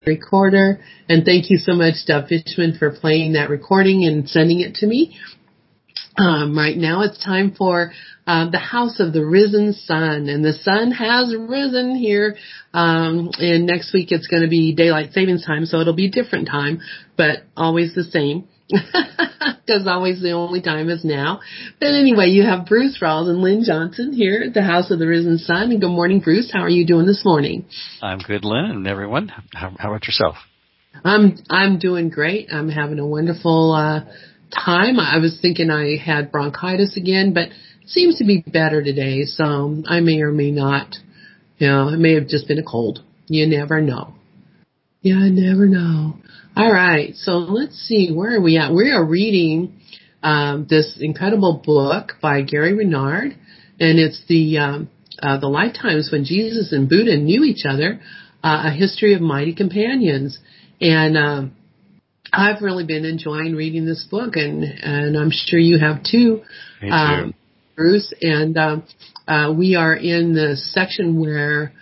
recorder. And thank you so much, Dov Fishman, for playing that recording and sending it to me. Right now it's time for the House of the Risen Sun, and the sun has risen here. And next week it's going to be daylight savings time, so it'll be a different time, but always the same. Because always the only time is now. But anyway, you have Bruce Rawls and Lynn Johnson here at the House of the Risen Sun. And good morning, Bruce. How are you doing this morning? I'm good, Lynn, and everyone. How about yourself? I'm doing great. I'm having a wonderful time. I was thinking I had bronchitis again, but it seems to be better today. So I may or may not. It may have just been a cold. You never know. Yeah, I never know. All right, so let's see, where are we at? We are reading this incredible book by Gary Renard, and it's the Lifetimes When Jesus and Buddha Knew Each Other, A History of Mighty Companions. And I've really been enjoying reading this book, and I'm sure you have too, Me too. Bruce. And we are in the section where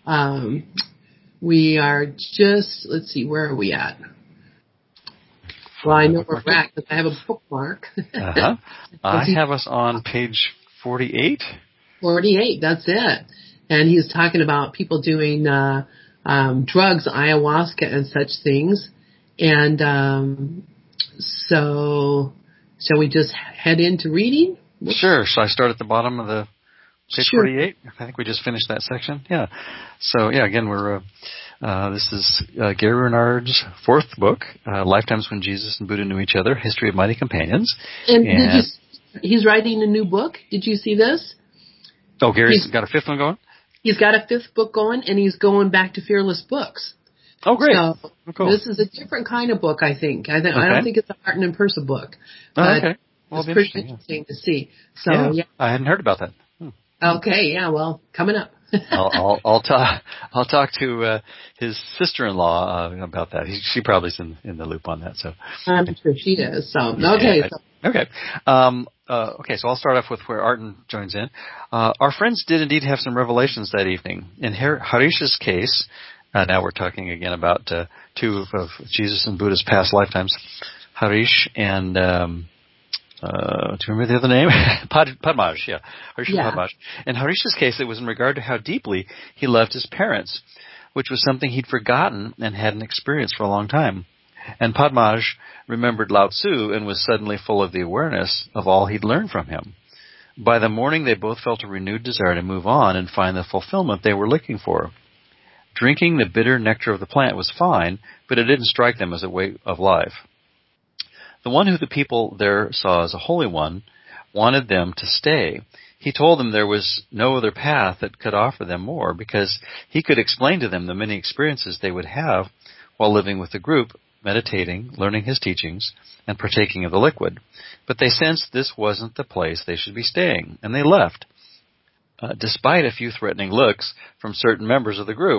we are just, let's see, where are we at? Well, I know where we're at because I have a bookmark. Uh-huh. I have us on page 48. 48, that's it. And he's talking about people doing drugs, ayahuasca and such things. And so shall we just head into reading? Sure. Shall I start at the bottom of the page 48? I think we just finished that section. Yeah. So, yeah, again, this is Gary Renard's fourth book, Lifetimes When Jesus and Buddha Knew Each Other, History of Mighty Companions. And he's writing a new book. Did you see this? Oh, Gary's got a fifth one going? He's got a fifth book going, and he's going back to Fearless Books. Oh, great. So cool. This is a different kind of book, I think. I don't think it's a Martin and Persa book. But okay. Well, it's pretty interesting to see. So, yeah. I hadn't heard about that. Okay, yeah, well, coming up. I'll talk to his sister-in-law about that. She probably's in the loop on that. So I'm sure she is. So okay. Okay. Okay. So I'll start off with where Artin joins in. Our friends did indeed have some revelations that evening. In Harish's case, now we're talking again about two of Jesus and Buddha's past lifetimes, Harish and. Do you remember the other name? Padmaj, yeah. Harish and Padmaj. In Harish's case, it was in regard to how deeply he loved his parents, which was something he'd forgotten and hadn't experienced for a long time. And Padmaj remembered Lao Tzu and was suddenly full of the awareness of all he'd learned from him. By the morning, they both felt a renewed desire to move on and find the fulfillment they were looking for. Drinking the bitter nectar of the plant was fine, but it didn't strike them as a way of life. The one who the people there saw as a holy one wanted them to stay. He told them there was no other path that could offer them more because he could explain to them the many experiences they would have while living with the group, meditating, learning his teachings, and partaking of the liquid. But they sensed this wasn't the place they should be staying, and they left, despite a few threatening looks from certain members of the group.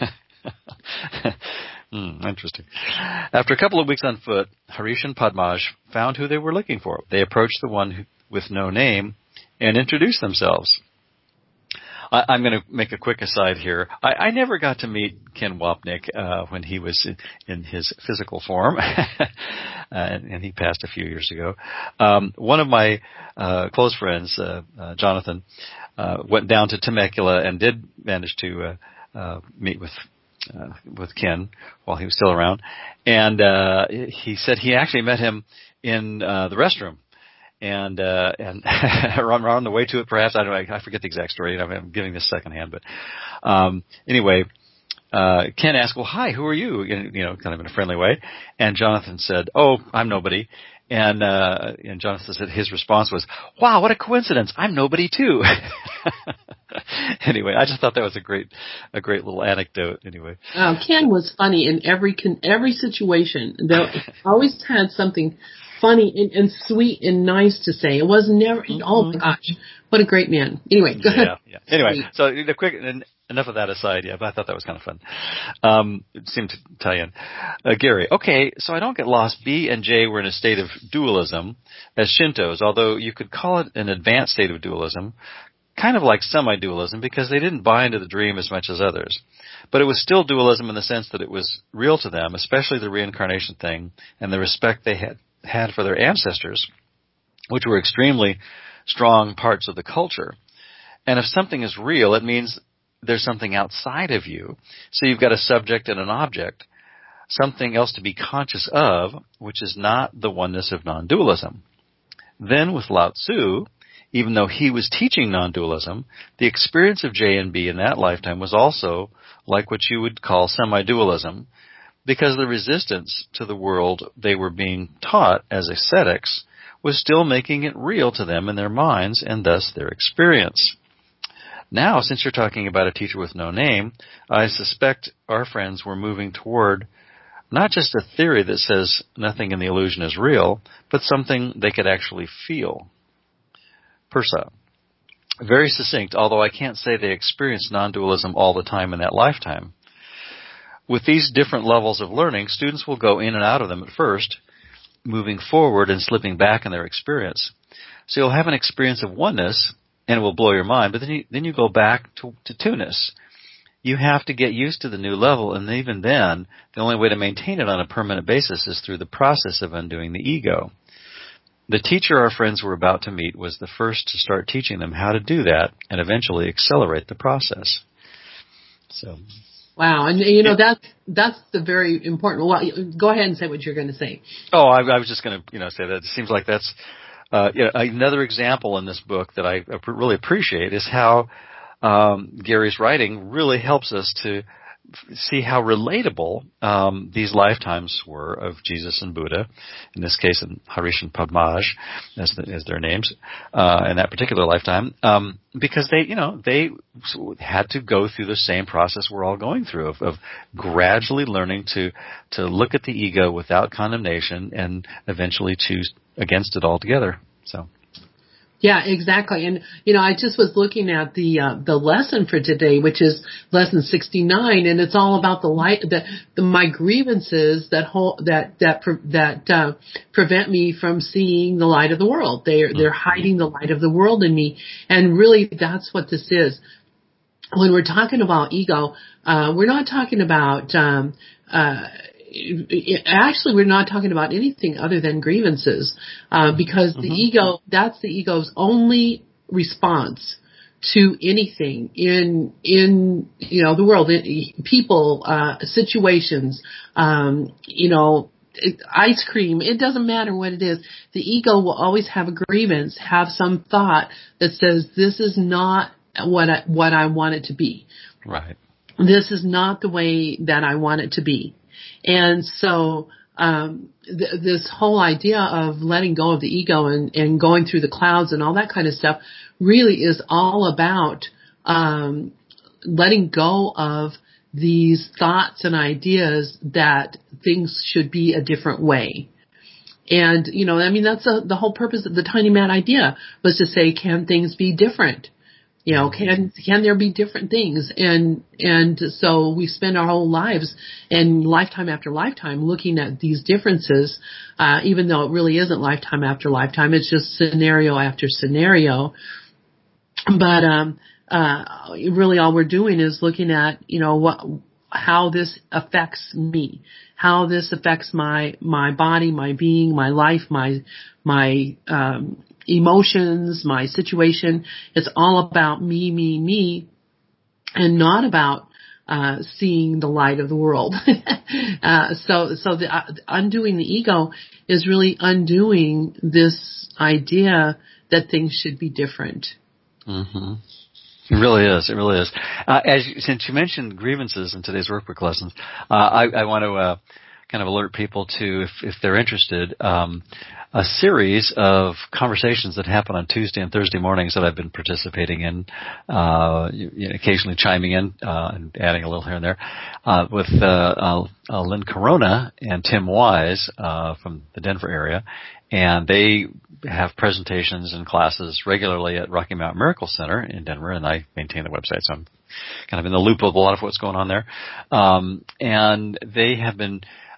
Interesting. After a couple of weeks on foot, Harish and Padmaj found who they were looking for. They approached the one with no name and introduced themselves. I'm going to make a quick aside here. I never got to meet Ken Wapnick when he was in his physical form, and he passed a few years ago. One of my close friends, Jonathan, went down to Temecula and did manage to meet with Ken while he was still around, and he said he actually met him in the restroom, and on the way to it, perhaps I don't know, I forget the exact story. I'm giving this secondhand, but anyway, Ken asked, "Well, hi, who are you?" Kind of in a friendly way, and Jonathan said, "Oh, I'm nobody." And Jonathan said his response was, "Wow, what a coincidence! I'm nobody too." Anyway, I just thought that was a great little anecdote. Anyway, Ken was funny in every situation. He always had something funny and sweet and nice to say. It was never. Mm-hmm. Oh my gosh, what a great man. Anyway, go ahead. Yeah. Anyway, so the quick. Enough of that aside, but I thought that was kind of fun. It seemed to tie in. Gary, okay, so I don't get lost. B and J were in a state of dualism as Shintos, although you could call it an advanced state of dualism. kind of like semi-dualism because they didn't buy into the dream as much as others. But it was still dualism in the sense that it was real to them, especially the reincarnation thing and the respect they had for their ancestors, which were extremely strong parts of the culture. And if something is real, it means there's something outside of you. So you've got a subject and an object, something else to be conscious of, which is not the oneness of non-dualism. Then with Lao Tzu, even though he was teaching non-dualism, the experience of J and B in that lifetime was also like what you would call semi-dualism, because the resistance to the world they were being taught as ascetics was still making it real to them in their minds and thus their experience. Now, since you're talking about a teacher with no name, I suspect our friends were moving toward not just a theory that says nothing in the illusion is real, but something they could actually feel. Persa. Very succinct, although I can't say they experienced non-dualism all the time in that lifetime. With these different levels of learning, students will go in and out of them at first, moving forward and slipping back in their experience. So you'll have an experience of oneness, and it will blow your mind, but then you go back to two-ness. You have to get used to the new level, and even then, the only way to maintain it on a permanent basis is through the process of undoing the ego. The teacher our friends were about to meet was the first to start teaching them how to do that and eventually accelerate the process. So, wow, and that's the very important. Well, go ahead and say what you're going to say. Oh, I was just going to say that it seems like that's another example in this book that I really appreciate is how Gary's writing really helps us to see how relatable these lifetimes were of Jesus and Buddha, in this case, and Harish and Padmaj as their names, in that particular lifetime, because they had to go through the same process we're all going through of gradually learning to look at the ego without condemnation and eventually choose against it altogether. So. Yeah, exactly. And, I just was looking at the lesson for today, which is lesson 69, and it's all about my grievances that prevent me from seeing the light of the world. They're hiding the light of the world in me. And really that's what this is. When we're talking about ego, we're not talking about, actually, we're not talking about anything other than grievances, because the ego, that's the ego's only response to anything in the world, people, situations, ice cream. It doesn't matter what it is. The ego will always have a grievance, have some thought that says this is not what I want it to be. Right. This is not the way that I want it to be. And so this whole idea of letting go of the ego and going through the clouds and all that kind of stuff really is all about letting go of these thoughts and ideas that things should be a different way. And, that's the whole purpose of the Tiny Mad idea was to say, can things be different? Can there be different things? And so we spend our whole lives and lifetime after lifetime looking at these differences, even though it really isn't lifetime after lifetime. It's just scenario after scenario. But, really all we're doing is looking at, how this affects me, how this affects my body, my being, my life, my emotions, my situation. It's all about me, and not about seeing the light of the world. So the undoing the ego is really undoing this idea that things should be different. Mm-hmm. It really is. It really is. Since you mentioned grievances in today's workbook lessons, I want to kind of alert people to, if they're interested, a series of conversations that happen on Tuesday and Thursday mornings that I've been participating in, occasionally chiming in and adding a little here and there, with Lynn Corona and Tim Wise from the Denver area. And they have presentations and classes regularly at Rocky Mountain Miracle Center in Denver, and I maintain the website, so I'm kind of in the loop of a lot of what's going on there. And they have been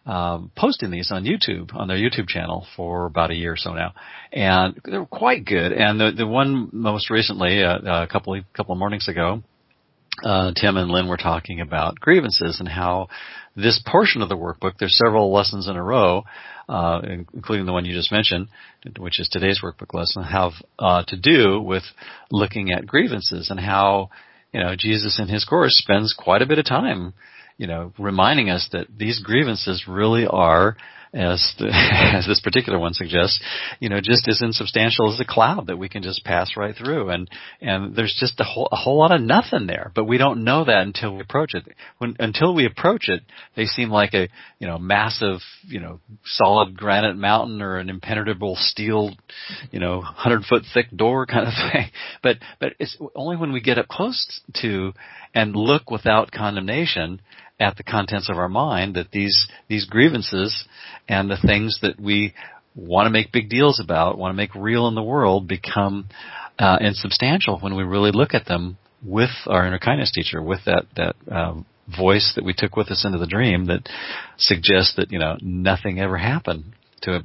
posting these on YouTube, on their YouTube channel for about a year or so now. And they were quite good. And the one most recently, a couple of mornings ago, Tim and Lynn were talking about grievances and how this portion of the workbook, there's several lessons in a row, including the one you just mentioned, which is today's workbook lesson, have to do with looking at grievances and how, Jesus in his course spends quite a bit of time, reminding us that these grievances really are, as this particular one suggests, just as insubstantial as a cloud that we can just pass right through, and there's just a whole lot of nothing there, but we don't know that until we approach it. Until we approach it, they seem like a massive, solid granite mountain or an impenetrable steel, 100-foot thick door kind of thing. But it's only when we get up close to and look without condemnation at the contents of our mind that these grievances and the things that we want to make big deals about, want to make real in the world, become insubstantial when we really look at them with our inner kindness teacher, with that voice that we took with us into the dream that suggests that nothing ever happened to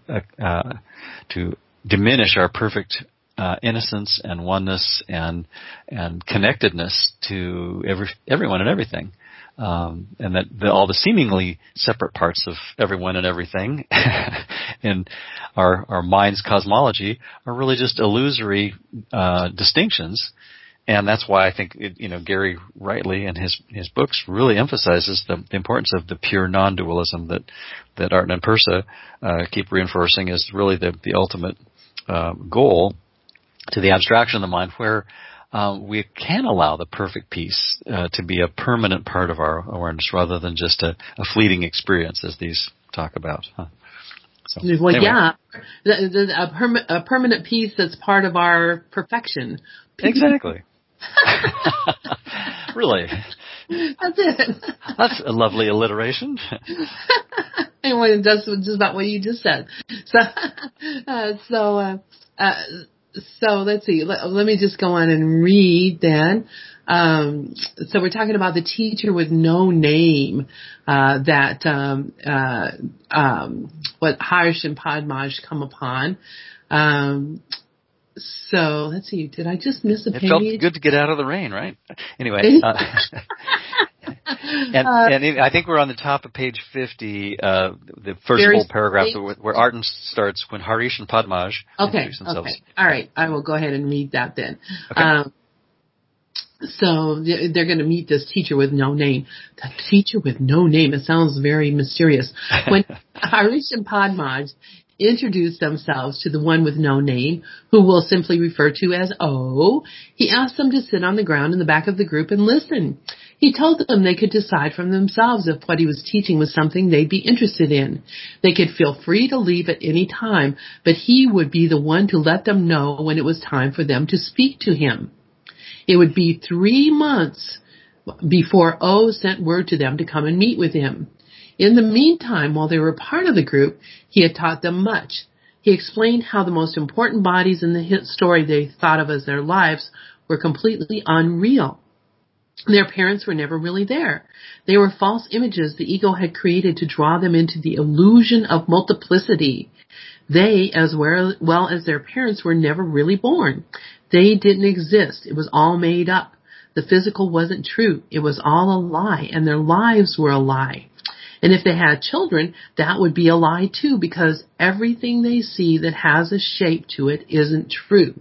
diminish our perfect innocence and oneness and connectedness to everyone and everything. And that all the seemingly separate parts of everyone and everything in our mind's cosmology are really just illusory distinctions. And that's why I think Gary rightly in his books really emphasizes the importance of the pure non-dualism that Arten and Persa keep reinforcing as really the ultimate goal to the abstraction of the mind, where we can allow the perfect peace to be a permanent part of our awareness rather than just a fleeting experience, as these talk about. Huh? So, well, anyway. Yeah, a permanent peace that's part of our perfection. Exactly. Really? That's it. That's a lovely alliteration. Anyway, that's just about what you just said. So let's see. Let me just go on and read then. So we're talking about the teacher with no name, what Harsh and Padmaj come upon. So let's see. Did I just miss a page? It felt good to get out of the rain, right? Anyway. And I think we're on the top of page 50, the first full paragraph where Arten starts when Harish and Padmaj introduce themselves. Okay. All right. I will go ahead and read that then. Okay. So they're going to meet this teacher with no name. The teacher with no name. It sounds very mysterious. When Harish and Padmaj introduced themselves to the one with no name, who we'll simply refer to as O, he asked them to sit on the ground in the back of the group and listen. He told them they could decide for themselves if what he was teaching was something they'd be interested in. They could feel free to leave at any time, but he would be the one to let them know when it was time for them to speak to him. It would be 3 months before O sent word to them to come and meet with him. In the meantime, while they were part of the group, he had taught them much. He explained how the most important bodies in the story they thought of as their lives were completely unreal. Their parents were never really there. They were false images the ego had created to draw them into the illusion of multiplicity. They, as well as their parents, were never really born. They didn't exist. It was all made up. The physical wasn't true. It was all a lie, and their lives were a lie. And if they had children, that would be a lie too, because everything they see that has a shape to it isn't true.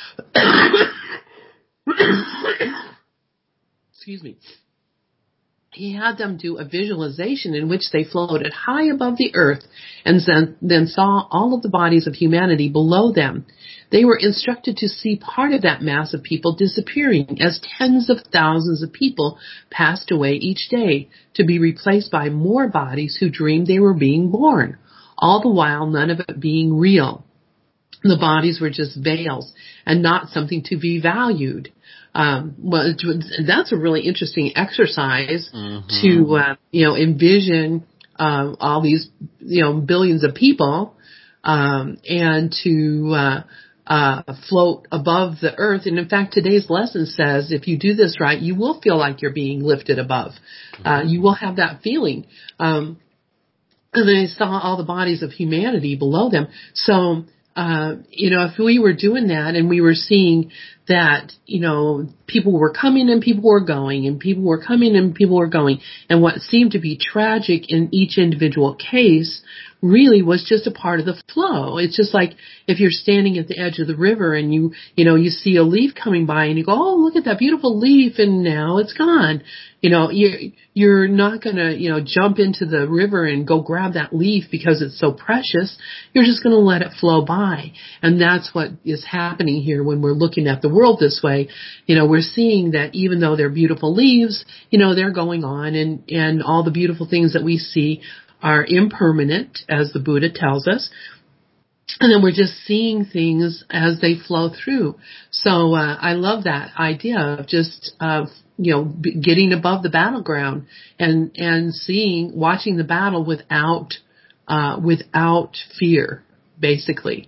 Excuse me. He had them do a visualization in which they floated high above the earth and then saw all of the bodies of humanity below them. They were instructed to see part of that mass of people disappearing as tens of thousands of people passed away each day to be replaced by more bodies who dreamed they were being born, all the while none of it being real. The bodies were just veils and not something to be valued. Well, that's a really interesting exercise to, envision, all these, billions of people, and to, float above the earth. And in fact, today's lesson says if you do this right, you will feel like you're being lifted above. You will have that feeling. and they saw all the bodies of humanity below them. So, if we were doing that and we were seeing that, people were coming and people were going and people were coming and people were going, and what seemed to be tragic in each individual case really was just a part of the flow. It's just like if you're standing at the edge of the river and you see a leaf coming by and you go, oh, look at that beautiful leaf, and now it's gone. You're not going to, jump into the river and go grab that leaf because it's so precious. You're just going to let it flow by. And that's what is happening here when we're looking at the world this way. We're seeing that even though they're beautiful leaves, they're going on, and all the beautiful things that we see are impermanent, as the Buddha tells us. And then we're just seeing things as they flow through. So I love that idea of just getting above the battleground and watching the battle without fear, basically.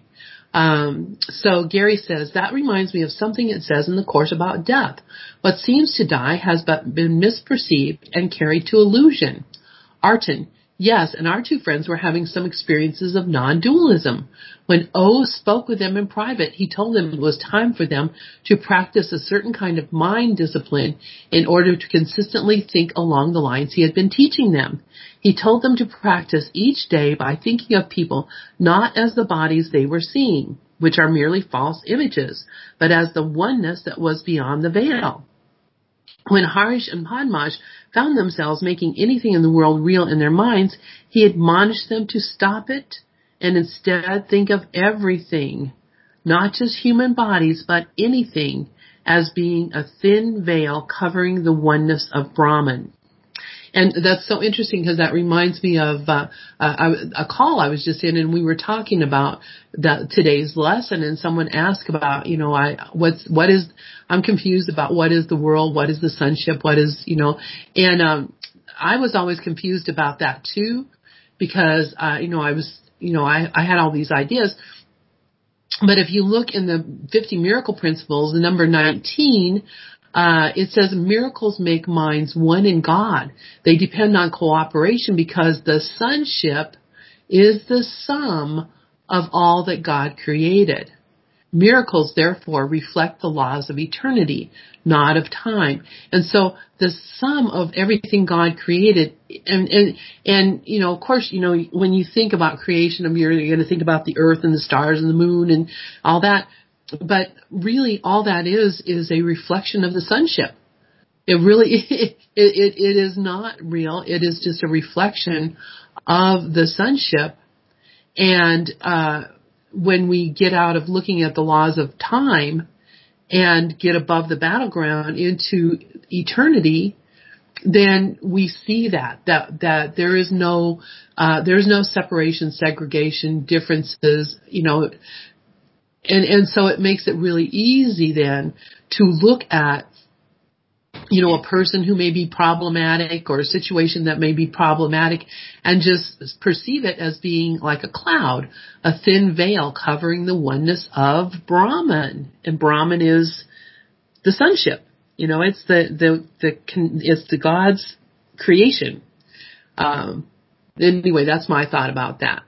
So Gary says, that reminds me of something it says in the Course about death. What seems to die has but been misperceived and carried to illusion. Arten, yes, and our two friends were having some experiences of non-dualism. When O spoke with them in private, he told them it was time for them to practice a certain kind of mind discipline in order to consistently think along the lines he had been teaching them. He told them to practice each day by thinking of people not as the bodies they were seeing, which are merely false images, but as the oneness that was beyond the veil. When Harish and Padmash found themselves making anything in the world real in their minds, he admonished them to stop it and instead think of everything, not just human bodies, but anything, as being a thin veil covering the oneness of Brahman. And that's so interesting because that reminds me of a call I was just in, and we were talking about today's lesson, and someone asked about, I'm confused about what is the world, what is the sonship, what is, and I was always confused about that too, because I had all these ideas. But if you look in the 50 miracle principles, the number 19, it says miracles make minds one in God. They depend on cooperation because the sonship is the sum of all that God created. Miracles, therefore, reflect the laws of eternity, not of time. And so the sum of everything God created, and of course, when you think about creation, you're going to think about the earth and the stars and the moon and all that. But really, all that is a reflection of the sonship. It really, it is not real. It is just a reflection of the sonship. And when we get out of looking at the laws of time and get above the battleground into eternity, then we see that there is no separation, segregation, differences, And so it makes it really easy then to look at, a person who may be problematic or a situation that may be problematic and just perceive it as being like a cloud, a thin veil covering the oneness of Brahman. And Brahman is the sonship. It's it's the God's creation. Anyway, that's my thought about that.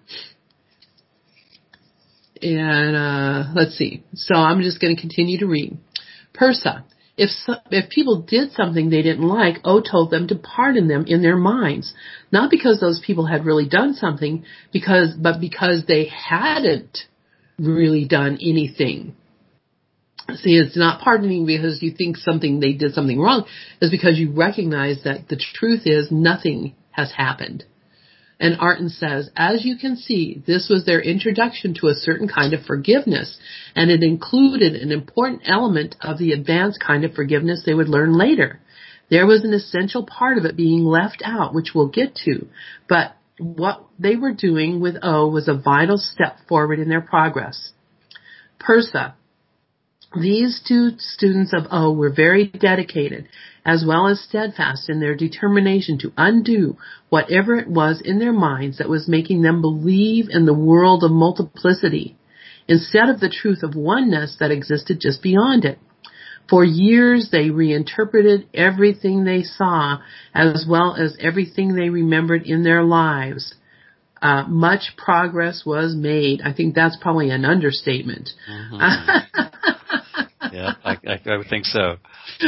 And let's see. So I'm just going to continue to read. Persa, if people did something they didn't like, O told them to pardon them in their minds, not because those people had really done something, but because they hadn't really done anything. See, it's not pardoning because you think they did something wrong. It's because you recognize that the truth is nothing has happened. And Arten says, as you can see, this was their introduction to a certain kind of forgiveness, and it included an important element of the advanced kind of forgiveness they would learn later. There was an essential part of it being left out, which we'll get to, but what they were doing with O was a vital step forward in their progress. Persa, these two students of O were very dedicated, as well as steadfast in their determination to undo whatever it was in their minds that was making them believe in the world of multiplicity, instead of the truth of oneness that existed just beyond it. For years they reinterpreted everything they saw, as well as everything they remembered in their lives. much progress was made. I think that's probably an understatement. Mm-hmm. Yeah, I would think so.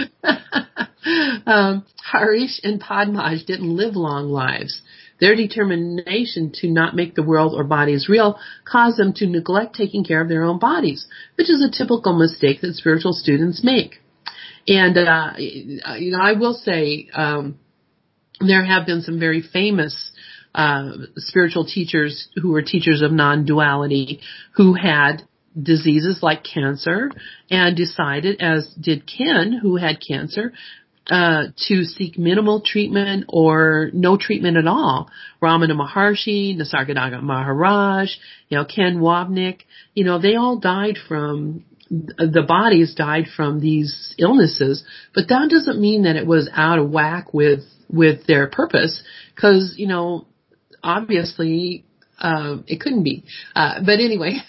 Harish and Padmaj didn't live long lives. Their determination to not make the world or bodies real caused them to neglect taking care of their own bodies, which is a typical mistake that spiritual students make. And, I will say, there have been some very famous spiritual teachers who were teachers of non-duality who had diseases like cancer and decided, as did Ken, who had cancer, to seek minimal treatment or no treatment at all. Ramana Maharshi, Nisargadatta Maharaj, Ken Wapnick, they all died from, the bodies died from these illnesses, but that doesn't mean that it was out of whack with their purpose, because, obviously, it couldn't be. But anyway,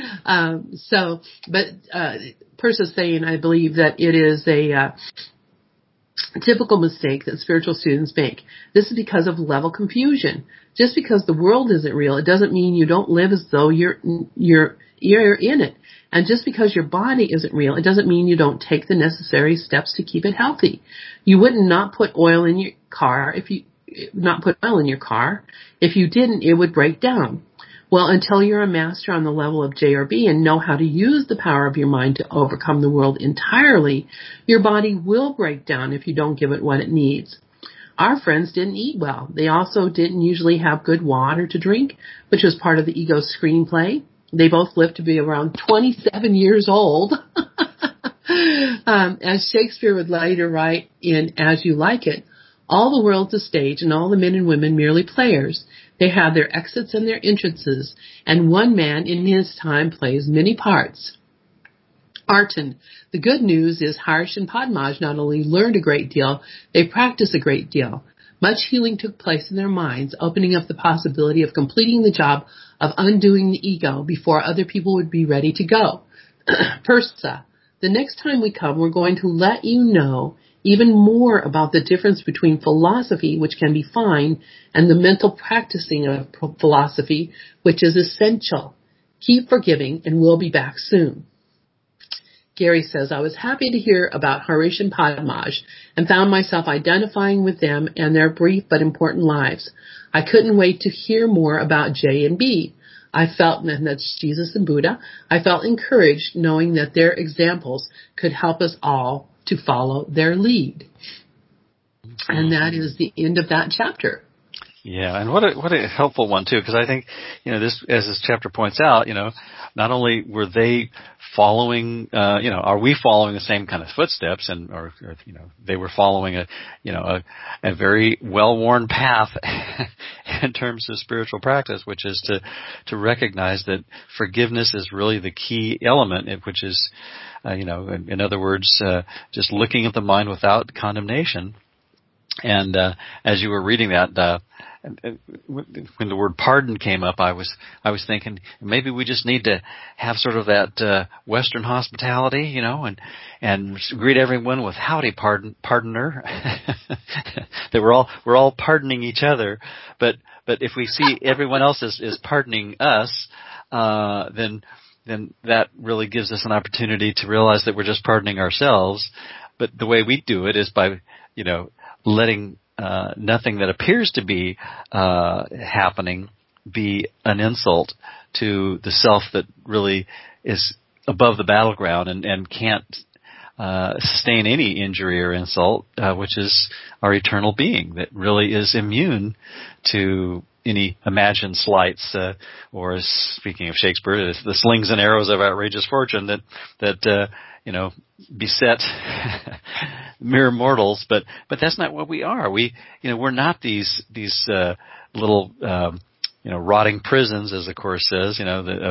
Persa's saying, I believe that it is a typical mistake that spiritual students make. This is because of level confusion. Just because the world isn't real, it doesn't mean you don't live as though you're in it. And just because your body isn't real, it doesn't mean you don't take the necessary steps to keep it healthy. You wouldn't not put oil in your car if you didn't, it would break down. Well, until you're a master on the level of J or B and know how to use the power of your mind to overcome the world entirely, your body will break down if you don't give it what it needs. Our friends didn't eat well. They also didn't usually have good water to drink, which was part of the ego screenplay. They both lived to be around 27 years old. As Shakespeare would later write in As You Like It, all the world's a stage and all the men and women merely players. They have their exits and their entrances, and one man in his time plays many parts. Artan, the good news is Harish and Padmaj not only learned a great deal, they practiced a great deal. Much healing took place in their minds, opening up the possibility of completing the job of undoing the ego before other people would be ready to go. Persa, the next time we come, we're going to let you know even more about the difference between philosophy, which can be fine, and the mental practicing of philosophy, which is essential. Keep forgiving, and we'll be back soon. Gary says, I was happy to hear about Harish and Padmaj and found myself identifying with them and their brief but important lives. I couldn't wait to hear more about J and B. I felt, and that's Jesus and Buddha, I felt encouraged knowing that their examples could help us all to follow their lead. And that is the end of that chapter. Yeah, and what a helpful one too, because I think, this, as this chapter points out, not only were they following, are we following the same kind of footsteps, or they were following a very well-worn path in terms of spiritual practice, which is to recognize that forgiveness is really the key element, which is, in other words, just looking at the mind without condemnation. And as you were reading that, when the word pardon came up, I was thinking maybe we just need to have sort of that Western hospitality, and greet everyone with howdy, pardoner. That we're all pardoning each other, but if we see everyone else is pardoning us, then that really gives us an opportunity to realize that we're just pardoning ourselves. But the way we do it is by letting nothing that appears to be happening be an insult to the self that really is above the battleground and can't sustain any injury or insult, which is our eternal being that really is immune to any imagined slights, or speaking of Shakespeare, the slings and arrows of outrageous fortune that beset mere mortals. But that's not what we are. We're not these little rotting prisons, as the Course says,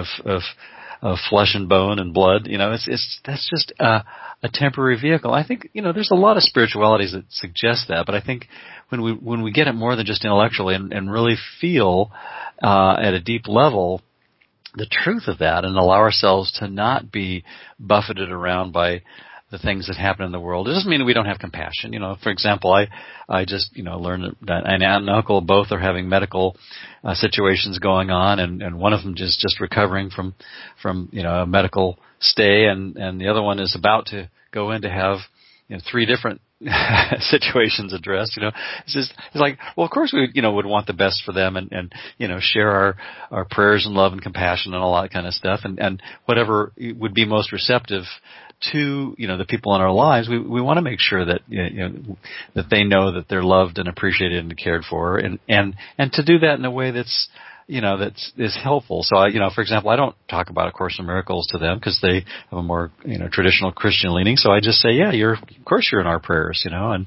of flesh and bone and blood. That's just a temporary vehicle. I think there's a lot of spiritualities that suggest that, but I think when we get it more than just intellectually and really feel at a deep level the truth of that and allow ourselves to not be buffeted around by the things that happen in the world. It doesn't mean that we don't have compassion. For example, I just, learned that an aunt and uncle both are having medical situations going on, and one of them is just recovering from a medical stay, and the other one is about to go in to have 3 different situations addressed. It's like, well, of course we would want the best for them, and share our prayers and love and compassion and all that kind of stuff, and whatever would be most receptive to the people in our lives. We want to make sure that that they know that they're loved and appreciated and cared for, and to do that in a way that's is helpful. So for example, I don't talk about A Course in Miracles to them because they have a more traditional Christian leaning. So I just say, yeah, of course you're in our prayers, and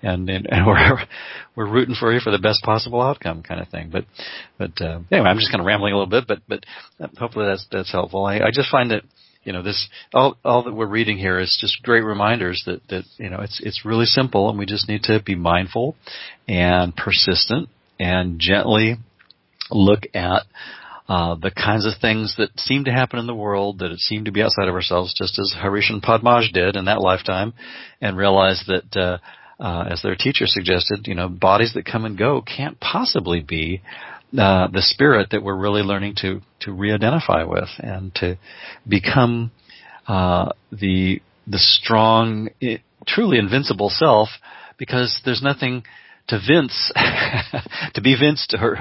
we're rooting for you for the best possible outcome, kind of thing. But anyway, I'm just kind of rambling a little bit, but hopefully that's helpful. I just find that this all that we're reading here is just great reminders that it's really simple, and we just need to be mindful and persistent and gently look at the kinds of things that seem to happen in the world that seem to be outside of ourselves, just as Harish and Padmaj did in that lifetime, and realize that, as their teacher suggested, bodies that come and go can't possibly be the spirit that we're really learning to re-identify with, and to become the strong, truly invincible self, because there's nothing to vince, to be vinced or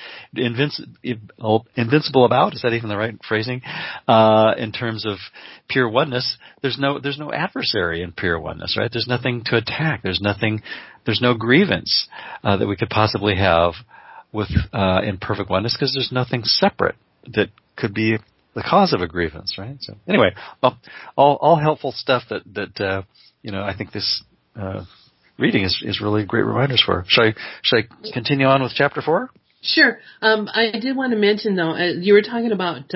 invincible about. Is that even the right phrasing? In terms of pure oneness, there's no adversary in pure oneness, right? There's nothing to attack. There's no grievance that we could possibly have with in perfect oneness, because there's nothing separate that could be the cause of a grievance, right? So anyway, all helpful stuff that I think this reading is really great reminders for. Should I continue on with chapter 4? Sure. I did want to mention, though, you were talking about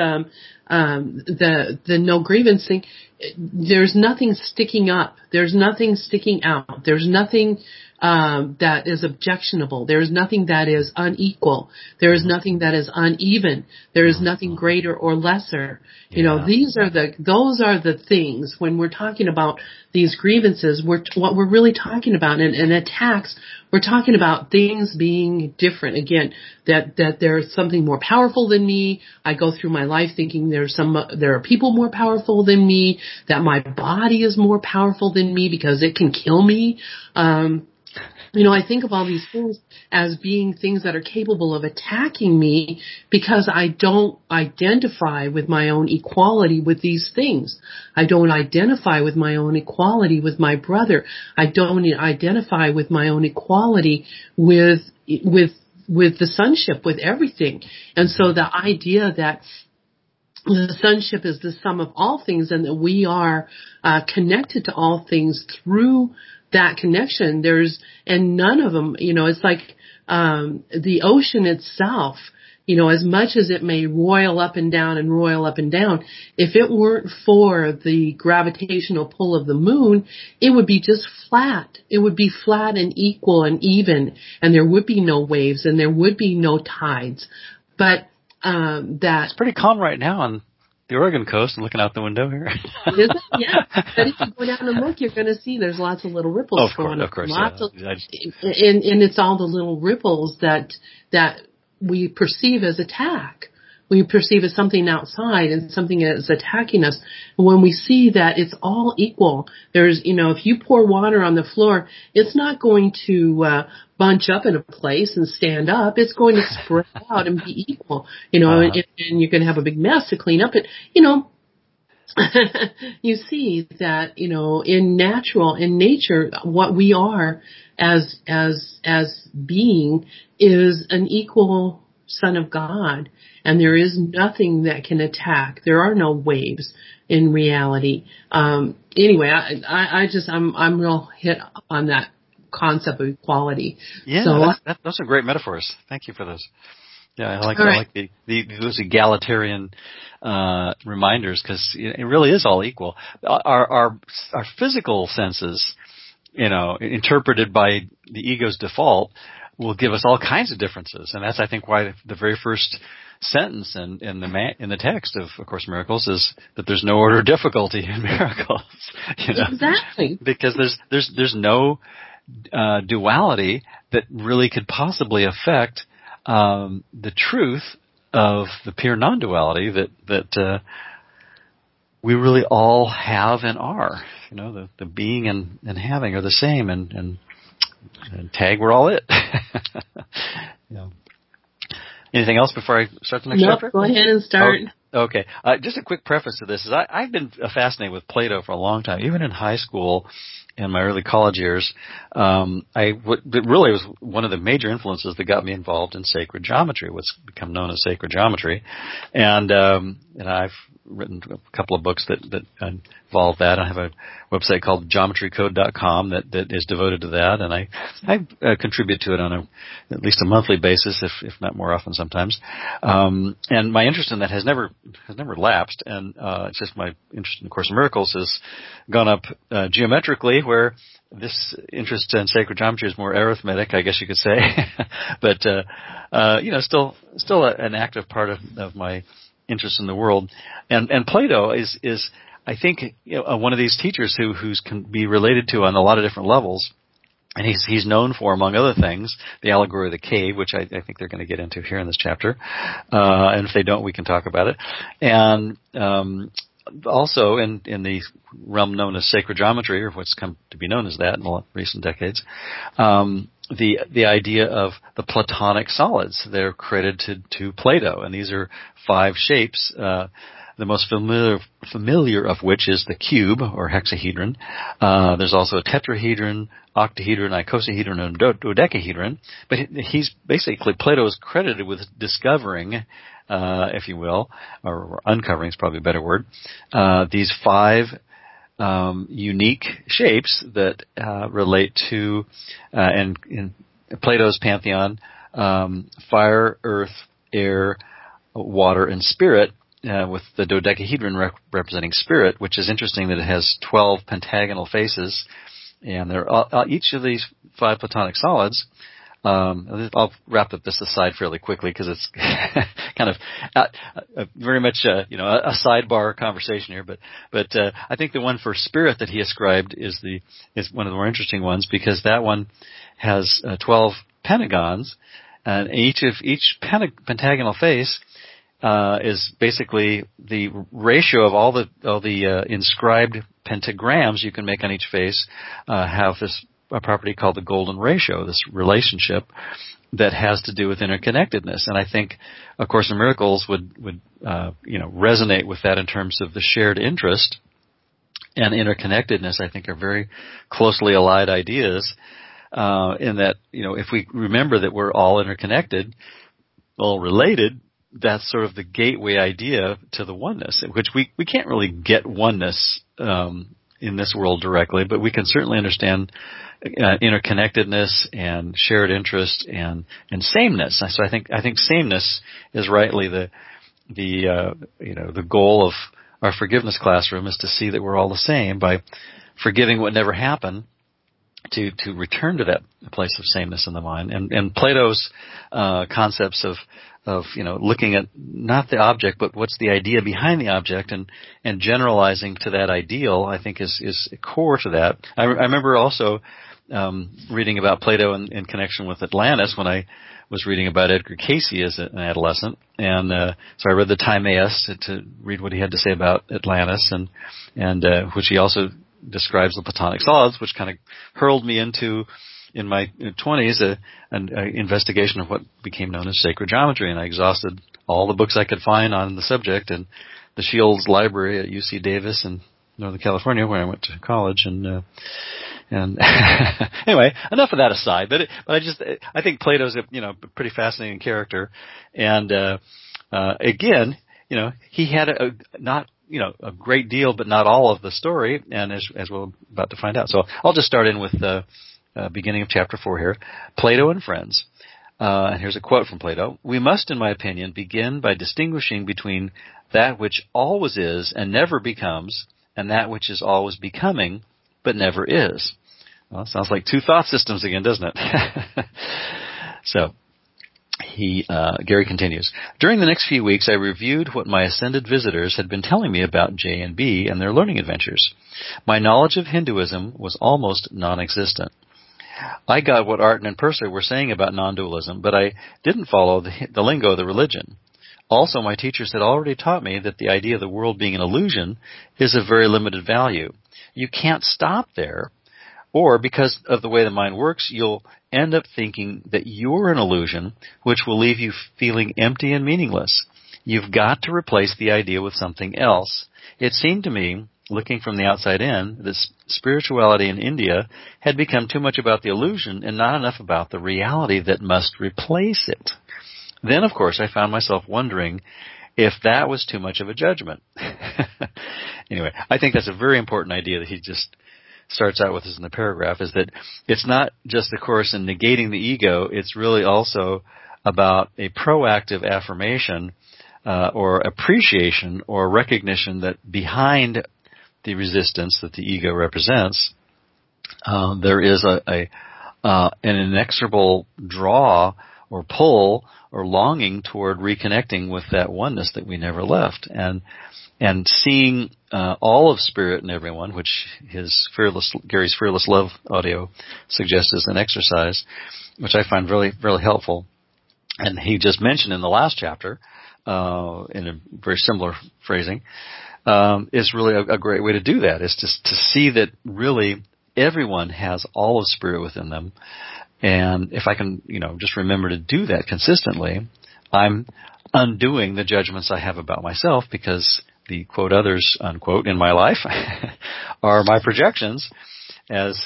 the no grievance thing. There's nothing sticking up. There's nothing sticking out. There's nothing that is objectionable. There is nothing that is unequal. There is nothing that is uneven. There is nothing greater or lesser. Those are the things when we're talking about these grievances. What we're really talking about, and attacks. We're talking about things being different. Again, that there's something more powerful than me. I go through my life thinking there are people more powerful than me. That my body is more powerful than me because it can kill me. I think of all these things as being things that are capable of attacking me because I don't identify with my own equality with these things. I don't identify with my own equality with my brother. I don't identify with my own equality with the sonship, with everything. And so the idea that the sonship is the sum of all things, and that we are connected to all things through that connection. And none of them, it's like the ocean itself, as much as it may roil up and down, if it weren't for the gravitational pull of the moon, it would be just flat. It would be flat and equal and even, and there would be no waves and there would be no tides. But it's pretty calm right now on the Oregon coast. I'm looking out the window here. Is it? Yeah. But if you go down and look, you're going to see there's lots of little ripples going on. Of course. And it's all the little ripples that we perceive as attack. We perceive as something outside and something that's attacking us. And when we see that it's all equal, there's, if you pour water on the floor, it's not going to bunch up in a place and stand up. It's going to spread out and be equal, and you're going to have a big mess to clean up. You see that, in nature, what we are as being is an equal Son of God, and there is nothing that can attack. There are no waves in reality. Anyway, I'm real hit on that concept of equality. Yeah, so, those are great metaphors. Thank you for those. Yeah, I like those egalitarian reminders, because it really is all equal. Our physical senses, interpreted by the ego's default, will give us all kinds of differences, and that's, I think, why the very first sentence in the text of Course in Miracles is that there's no order of difficulty in miracles. Exactly. Because there's no duality that really could possibly affect the truth of the pure non-duality that we really all have and are. The being and having are the same, and tag, we're all it. Anything else before I start the next chapter? Go ahead and start. Okay. Just a quick preface to this is I've been fascinated with Plato for a long time, even in high school and my early college years. It really was one of the major influences that got me involved in sacred geometry, what's become known as sacred geometry. And I've written a couple of books that involve that. I have a website called geometrycode.com that is devoted to that, and I contribute to it on at least a monthly basis, if not more often sometimes. And my interest in that has never lapsed, and it's just my interest in A Course in Miracles has gone up geometrically, where this interest in sacred geometry is more arithmetic, I guess you could say. But still an active part of my interest in the world. And Plato is I think one of these teachers who's can be related to on a lot of different levels. And he's known for, among other things, the allegory of the cave, which I think they're going to get into here in this chapter. And if they don't, we can talk about it. And also in the realm known as sacred geometry, or what's come to be known as that in the recent decades, the idea of the Platonic solids. They're credited to Plato, and these are 5 shapes. The most familiar of which is the cube, or hexahedron. There's also a tetrahedron, octahedron, icosahedron, and dodecahedron. But Plato is credited with discovering, if you will, or uncovering is probably a better word, these 5 unique shapes that relate to, in Plato's pantheon, fire, earth, air, water, and spirit, with the dodecahedron representing spirit, which is interesting that it has 12 pentagonal faces, and they're each of these 5 Platonic solids. I'll wrap up this aside fairly quickly because it's kind of very much a sidebar conversation here. But I think the one for spirit that he ascribed is one of the more interesting ones, because that one has 12 pentagons, and each pentagonal face is basically the ratio of all the inscribed pentagrams you can make on each face. Have this a property called the golden ratio, this relationship that has to do with interconnectedness. And I think A Course in Miracles would resonate with that in terms of the shared interest and interconnectedness. I think are very closely allied ideas, in that, if we remember that we're all interconnected, all related, that's sort of the gateway idea to the oneness, which we can't really get oneness in this world directly, but we can certainly understand interconnectedness and shared interest and sameness. So I think sameness is rightly the goal of our forgiveness classroom, is to see that we're all the same by forgiving what never happened, to return to that place of sameness in the mind. And Plato's concepts of looking at not the object, but what's the idea behind the object, and generalizing to that ideal, I think is core to that. I remember also reading about Plato in connection with Atlantis when I was reading about Edgar Cayce as an adolescent, and so I read the Timaeus to read what he had to say about Atlantis, and which he also describes the Platonic solids, which kind of hurled me into, in my 20s, an investigation of what became known as sacred geometry, and I exhausted all the books I could find on the subject in the Shields Library at UC Davis in Northern California, where I went to college, and anyway, enough of that aside. But I think Plato's a pretty fascinating character, and again, he had a great deal, but not all of the story, and as we're about to find out. So I'll just start in with the beginning of chapter 4 here. Plato and friends. And here's a quote from Plato. "We must, in my opinion, begin by distinguishing between that which always is and never becomes, and that which is always becoming, but never is." Well, sounds like 2 thought systems again, doesn't it? So, Gary continues, during the next few weeks, I reviewed what my ascended visitors had been telling me about J and B and their learning adventures. My knowledge of Hinduism was almost non-existent. I got what Artin and Purser were saying about non-dualism, but I didn't follow the lingo of the religion. Also, my teachers had already taught me that the idea of the world being an illusion is of very limited value. You can't stop there, or because of the way the mind works, you'll end up thinking that you're an illusion, which will leave you feeling empty and meaningless. You've got to replace the idea with something else. It seemed to me, looking from the outside in, that spirituality in India had become too much about the illusion and not enough about the reality that must replace it. Then, of course, I found myself wondering if that was too much of a judgment. Anyway, I think that's a very important idea that he just starts out with this in the paragraph, is that it's not just a course in negating the ego, it's really also about a proactive affirmation or appreciation or recognition that behind the resistance that the ego represents, there is an inexorable draw or pull or longing toward reconnecting with that oneness that we never left. And seeing all of spirit in everyone, which Gary's Fearless Love audio suggests as an exercise, which I find really, really helpful. And he just mentioned in the last chapter, in a very similar phrasing, is really a great way to do that, is just to see that really everyone has all of spirit within them. And if I can, just remember to do that consistently, I'm undoing the judgments I have about myself, because the quote others unquote in my life are my projections, as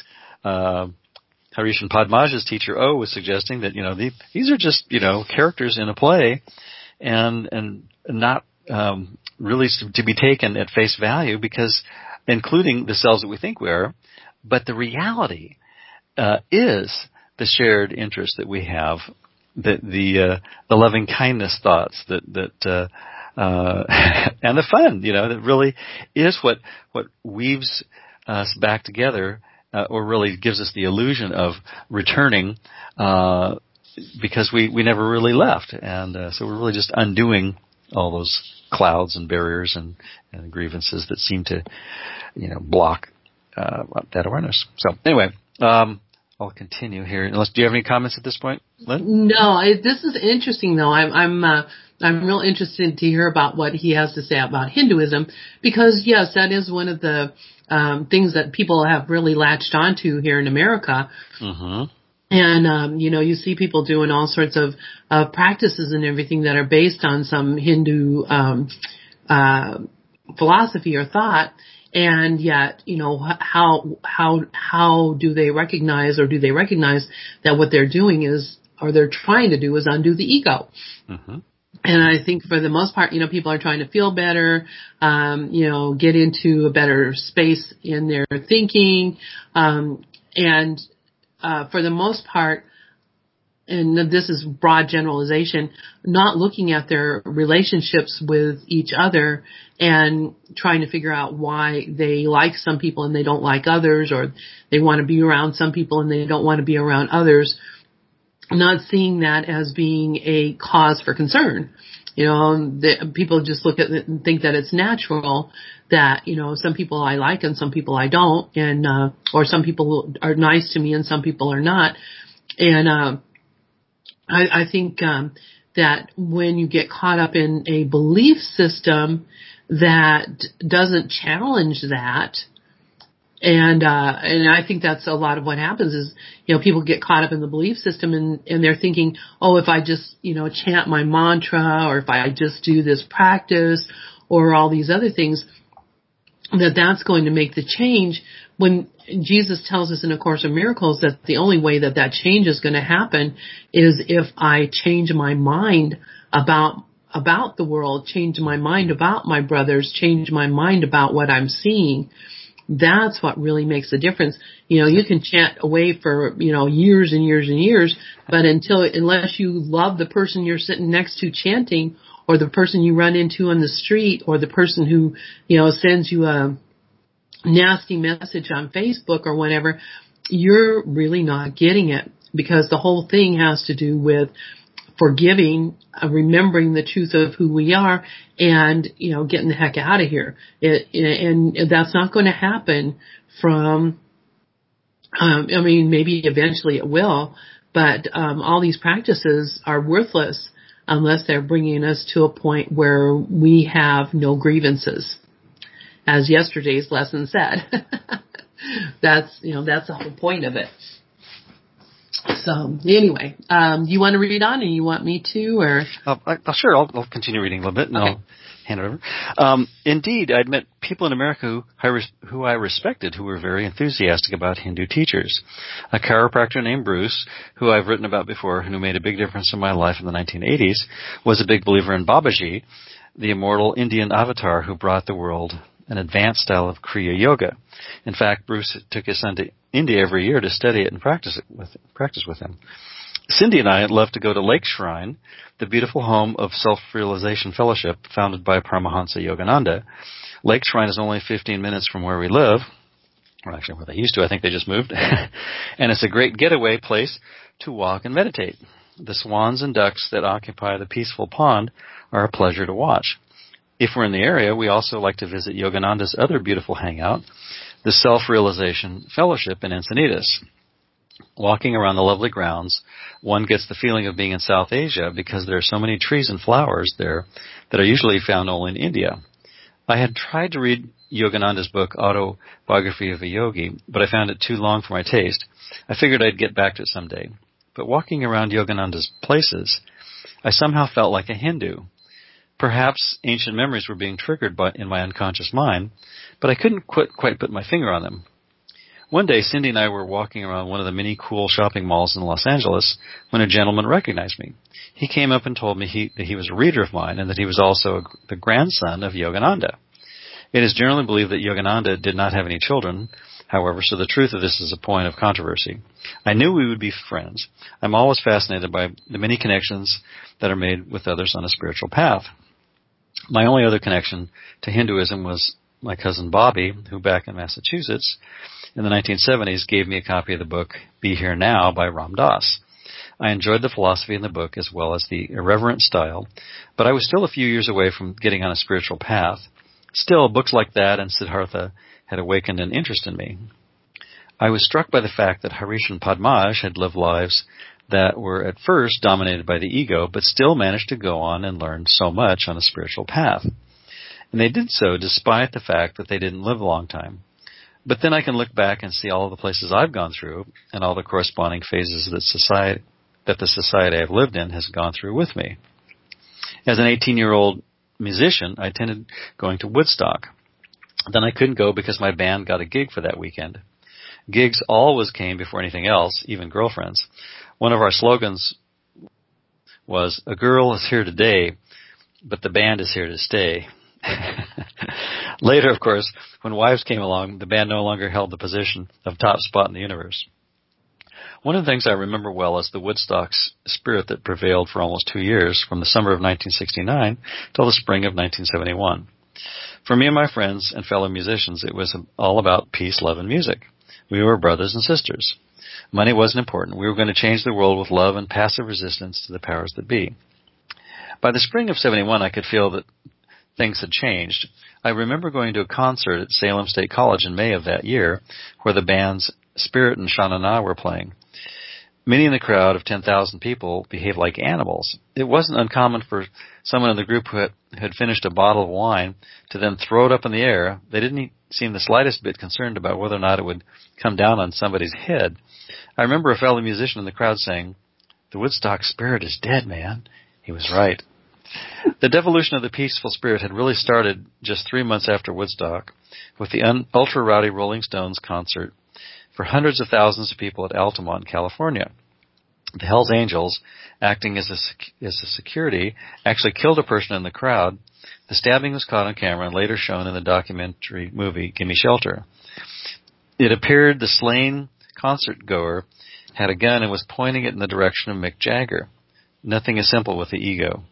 Harishan Padmaj's teacher O was suggesting, that these are just characters in a play, and not really to be taken at face value, because including the selves that we think we are, but the reality is the shared interest that we have, the loving kindness thoughts that and the fun, that really is what weaves us back together, or really gives us the illusion of returning, because we never really left. And so we're really just undoing all those clouds and barriers and grievances that seem to, block that awareness. So anyway, I'll continue here. Do you have any comments at this point, Lynn? No, this is interesting though. I'm real interested to hear about what he has to say about Hinduism, because yes, that is one of the things that people have really latched onto here in America. Mm-hmm. And you see people doing all sorts of practices and everything that are based on some Hindu philosophy or thought. And yet, how do they recognize, or do they recognize that what they're doing is, or they're trying to do, is undo the ego? Mm-hmm. And I think for the most part, people are trying to feel better, get into a better space in their thinking, and for the most part, and this is broad generalization, not looking at their relationships with each other and trying to figure out why they like some people and they don't like others, or they want to be around some people and they don't want to be around others, not seeing that as being a cause for concern. People just look at it and think that it's natural that, some people I like and some people I don't, and, or some people are nice to me and some people are not. And, I think that when you get caught up in a belief system that doesn't challenge that, and I think that's a lot of what happens is, people get caught up in the belief system and they're thinking, oh, if I just, chant my mantra, or if I just do this practice or all these other things, that's going to make the change, when Jesus tells us in A Course in Miracles that the only way that change is going to happen is if I change my mind about the world, change my mind about my brothers, change my mind about what I'm seeing. That's what really makes a difference. You can chant away for, years and years and years, but unless you love the person you're sitting next to chanting, or the person you run into on the street, or the person who, sends you a nasty message on Facebook or whatever, you're really not getting it, because the whole thing has to do with forgiving, remembering the truth of who we are, and getting the heck out of here. And that's not going to happen from. Maybe eventually it will, but all these practices are worthless unless they're bringing us to a point where we have no grievances, as yesterday's lesson said. That's the whole point of it. So anyway, you want to read on, and you want me to, or? Sure, I'll continue reading a little bit, and okay. I'll hand it over. Indeed, I'd met people in America who I respected who were very enthusiastic about Hindu teachers. A chiropractor named Bruce, who I've written about before and who made a big difference in my life in the 1980s, was a big believer in Babaji, the immortal Indian avatar who brought the world an advanced style of Kriya Yoga. In fact, Bruce took his son to India every year to study it and practice with him. Cindy and I love to go to Lake Shrine, the beautiful home of Self-Realization Fellowship founded by Paramahansa Yogananda. Lake Shrine is only 15 minutes from where we live, or actually where they used to. I think they just moved. And it's a great getaway place to walk and meditate. The swans and ducks that occupy the peaceful pond are a pleasure to watch. If we're in the area, we also like to visit Yogananda's other beautiful hangout, the Self-Realization Fellowship in Encinitas. Walking around the lovely grounds, one gets the feeling of being in South Asia because there are so many trees and flowers there that are usually found only in India. I had tried to read Yogananda's book, Autobiography of a Yogi, but I found it too long for my taste. I figured I'd get back to it someday. But walking around Yogananda's places, I somehow felt like a Hindu. Perhaps ancient memories were being triggered in my unconscious mind, but I couldn't quite put my finger on them. One day, Cindy and I were walking around one of the many cool shopping malls in Los Angeles when a gentleman recognized me. He came up and told me that he was a reader of mine and that he was also the grandson of Yogananda. It is generally believed that Yogananda did not have any children, however, so the truth of this is a point of controversy. I knew we would be friends. I'm always fascinated by the many connections that are made with others on a spiritual path. My only other connection to Hinduism was my cousin Bobby, who back in Massachusetts in the 1970s gave me a copy of the book Be Here Now by Ram Dass. I enjoyed the philosophy in the book as well as the irreverent style, but I was still a few years away from getting on a spiritual path. Still, books like that and Siddhartha had awakened an interest in me. I was struck by the fact that Harish and Padmaj had lived lives that were at first dominated by the ego, but still managed to go on and learn so much on a spiritual path. And they did so despite the fact that they didn't live a long time. But then I can look back and see all of the places I've gone through and all the corresponding phases that the society I've lived in has gone through with me. As an 18-year-old musician, I attended going to Woodstock. Then I couldn't go because my band got a gig for that weekend. Gigs always came before anything else, even girlfriends. One of our slogans was, "A girl is here today, but the band is here to stay." Later, of course, when wives came along, the band no longer held the position of top spot in the universe. One of the things I remember well is the Woodstock spirit that prevailed for almost 2 years, from the summer of 1969 till the spring of 1971. For me and my friends and fellow musicians, it was all about peace, love, and music. We were brothers and sisters. Money wasn't important. We were going to change the world with love and passive resistance to the powers that be. By the spring of 71, I could feel that things had changed. I remember going to a concert at Salem State College in May of that year where the bands Spirit and Sha Na Na were playing. Many in the crowd of 10,000 people behaved like animals. It wasn't uncommon for someone in the group who had finished a bottle of wine to then throw it up in the air. They didn't seem the slightest bit concerned about whether or not it would come down on somebody's head. I remember a fellow musician in the crowd saying, "The Woodstock spirit is dead, man." He was right. The devolution of the peaceful spirit had really started just 3 months after Woodstock with the ultra-rowdy Rolling Stones concert for hundreds of thousands of people at Altamont, California. The Hells Angels, acting as a security, actually killed a person in the crowd. The stabbing was caught on camera and later shown in the documentary movie Gimme Shelter. It appeared the slain concert-goer had a gun and was pointing it in the direction of Mick Jagger. Nothing is simple with the ego.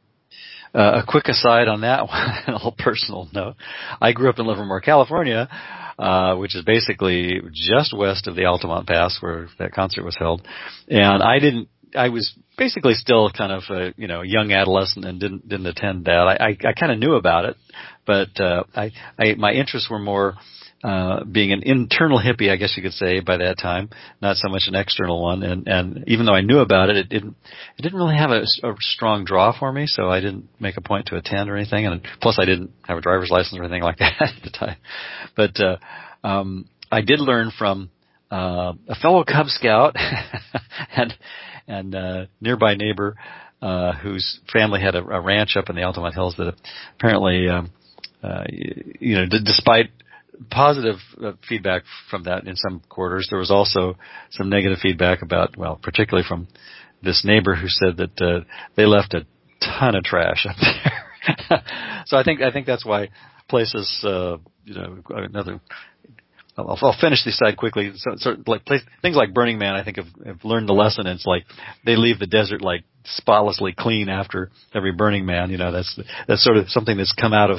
A quick aside on that one, a little personal note. I grew up in Livermore, California, which is basically just west of the Altamont Pass where that concert was held. And I didn't I was basically still kind of a young adolescent and didn't attend that. I kind of knew about it, but my interests were more being an internal hippie, I guess you could say, by that time, not so much an external one. And even though I knew about it, it didn't really have a strong draw for me, so I didn't make a point to attend or anything. And plus, I didn't have a driver's license or anything like that at the time. But I did learn from a fellow Cub Scout and nearby neighbor whose family had a ranch up in the Altamont Hills that apparently, despite positive feedback from that in some quarters, there was also some negative feedback about, well, particularly from this neighbor who said that they left a ton of trash up there. So I think that's why places, I'll finish this side quickly. So like things like Burning Man, I think have learned the lesson. It's like they leave the desert like spotlessly clean after every Burning Man. That's sort of something that's come out of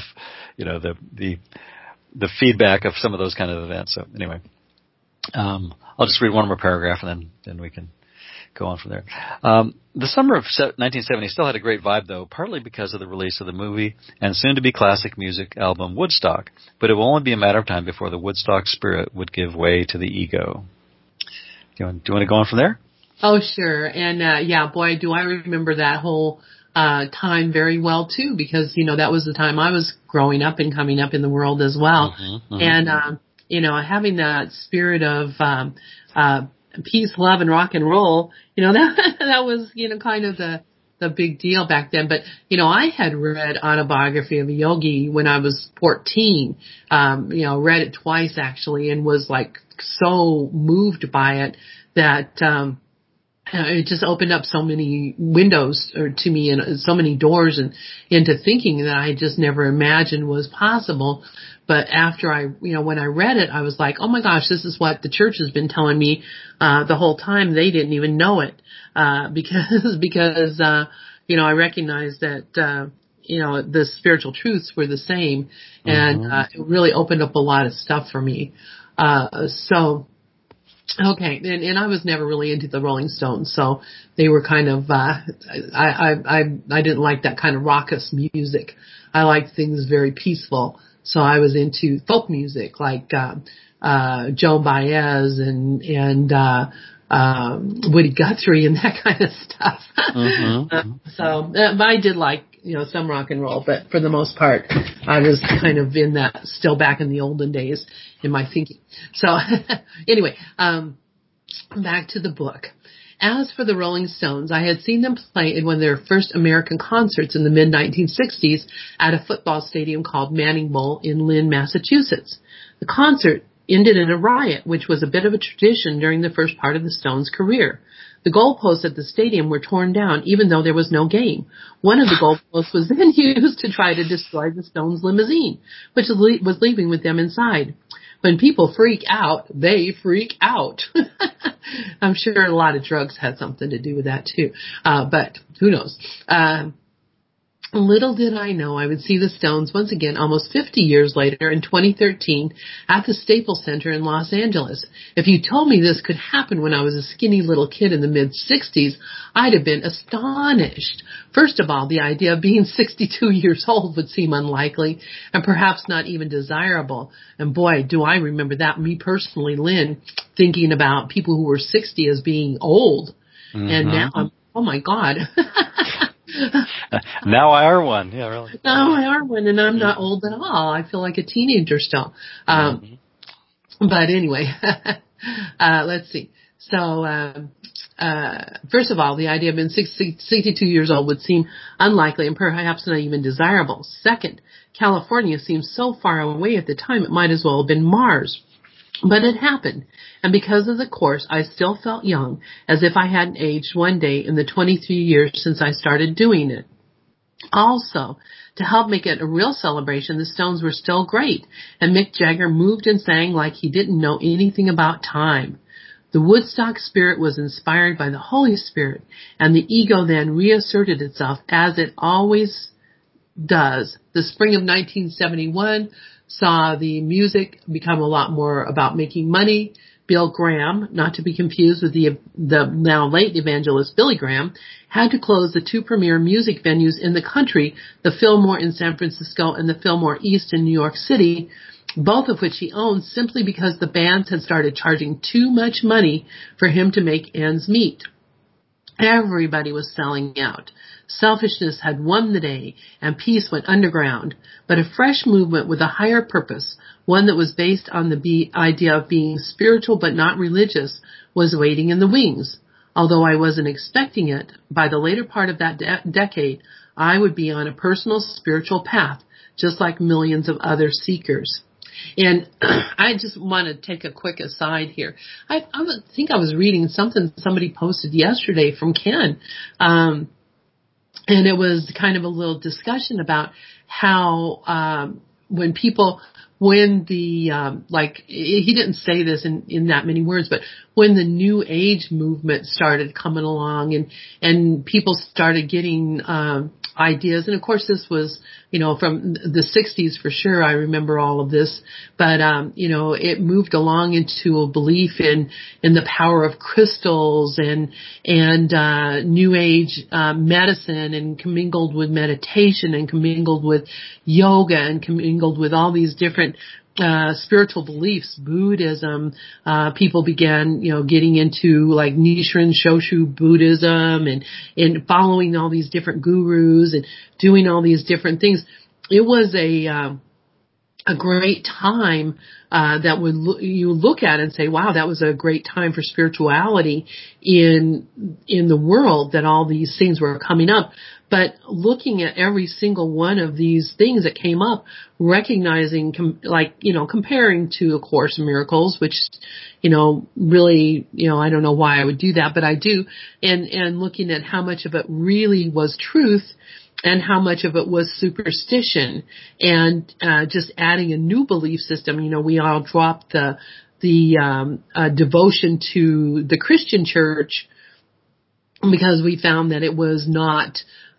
the feedback of some of those kind of events. So anyway, I'll just read one more paragraph and then we can go on from there. The summer of 1970 still had a great vibe, though, partly because of the release of the movie and soon-to-be classic music album Woodstock. But it will only be a matter of time before the Woodstock spirit would give way to the ego. Do you want to go on from there? Oh, sure. And boy, do I remember that whole time very well too, because that was the time I was growing up and coming up in the world as well. Mm-hmm, mm-hmm. And having that spirit of peace, love, and rock and roll, that was, kind of the big deal back then. But, I had read Autobiography of a Yogi when I was 14, read it twice actually, and was like so moved by it that, it just opened up so many windows to me and so many doors and into thinking that I just never imagined was possible. But after when I read it, I was like, oh my gosh, this is what the church has been telling me the whole time. They didn't even know it because I recognized that the spiritual truths were the same, and it really opened up a lot of stuff for me. Okay, and I was never really into the Rolling Stones, so they were kind of I didn't like that kind of raucous music. I liked things very peaceful, so I was into folk music like Joan Baez and Woody Guthrie and that kind of stuff. But I did like some rock and roll, but for the most part, I was kind of in that still back in the olden days in my thinking. So anyway, back to the book. As for the Rolling Stones, I had seen them play in one of their first American concerts in the mid-1960s at a football stadium called Manning Bowl in Lynn, Massachusetts. The concert ended in a riot, which was a bit of a tradition during the first part of the Stones' career. The goalposts at the stadium were torn down, even though there was no game. One of the goalposts was then used to try to destroy the Stones' limousine, which was leaving with them inside. When people freak out, they freak out. I'm sure a lot of drugs had something to do with that too, but who knows. Little did I know I would see the Stones once again almost 50 years later in 2013 at the Staples Center in Los Angeles. If you told me this could happen when I was a skinny little kid in the mid-60s, I'd have been astonished. First of all, the idea of being 62 years old would seem unlikely and perhaps not even desirable. And boy, do I remember that, me personally, Lynn, thinking about people who were 60 as being old. Mm-hmm. And now I'm, oh my God. Now I are one. Yeah, really. Now I are one, and I'm not old at all. I feel like a teenager still. But anyway, let's see. So, first of all, the idea of being 62 years old would seem unlikely and perhaps not even desirable. Second, California seems so far away at the time it might as well have been Mars. But it happened, and because of the course, I still felt young, as if I hadn't aged one day in the 23 years since I started doing it. Also, to help make it a real celebration, the Stones were still great, and Mick Jagger moved and sang like he didn't know anything about time. The Woodstock spirit was inspired by the Holy Spirit, and the ego then reasserted itself, as it always does. The spring of 1971 saw the music become a lot more about making money, Bill Graham, not to be confused with the now late evangelist Billy Graham, had to close the two premier music venues in the country, the Fillmore in San Francisco and the Fillmore East in New York City, both of which he owned, simply because the bands had started charging too much money for him to make ends meet. Everybody was selling out. Selfishness had won the day, and peace went underground. But a fresh movement with a higher purpose, one that was based on the idea of being spiritual but not religious, was waiting in the wings. Although I wasn't expecting it, by the later part of that decade, I would be on a personal spiritual path, just like millions of other seekers. And I just want to take a quick aside here. I think I was reading something somebody posted yesterday from Ken, and it was kind of a little discussion about how when he didn't say this in that many words, but when the New Age movement started coming along and people started getting ideas, and of course this was, from the 60s for sure, I remember all of this, but it moved along into a belief in the power of crystals and New Age medicine, and commingled with meditation, and commingled with yoga, and commingled with all these different spiritual beliefs, Buddhism. People began, getting into like Nichiren Shoshu Buddhism and following all these different gurus and doing all these different things. It was a great time that you look at and say, wow, that was a great time for spirituality in the world, that all these things were coming up. But looking at every single one of these things that came up, recognizing, comparing to A Course in Miracles, which, really, I don't know why I would do that, but I do, and looking at how much of it really was truth and how much of it was superstition, and just adding a new belief system. We all dropped the devotion to the Christian church because we found that it was not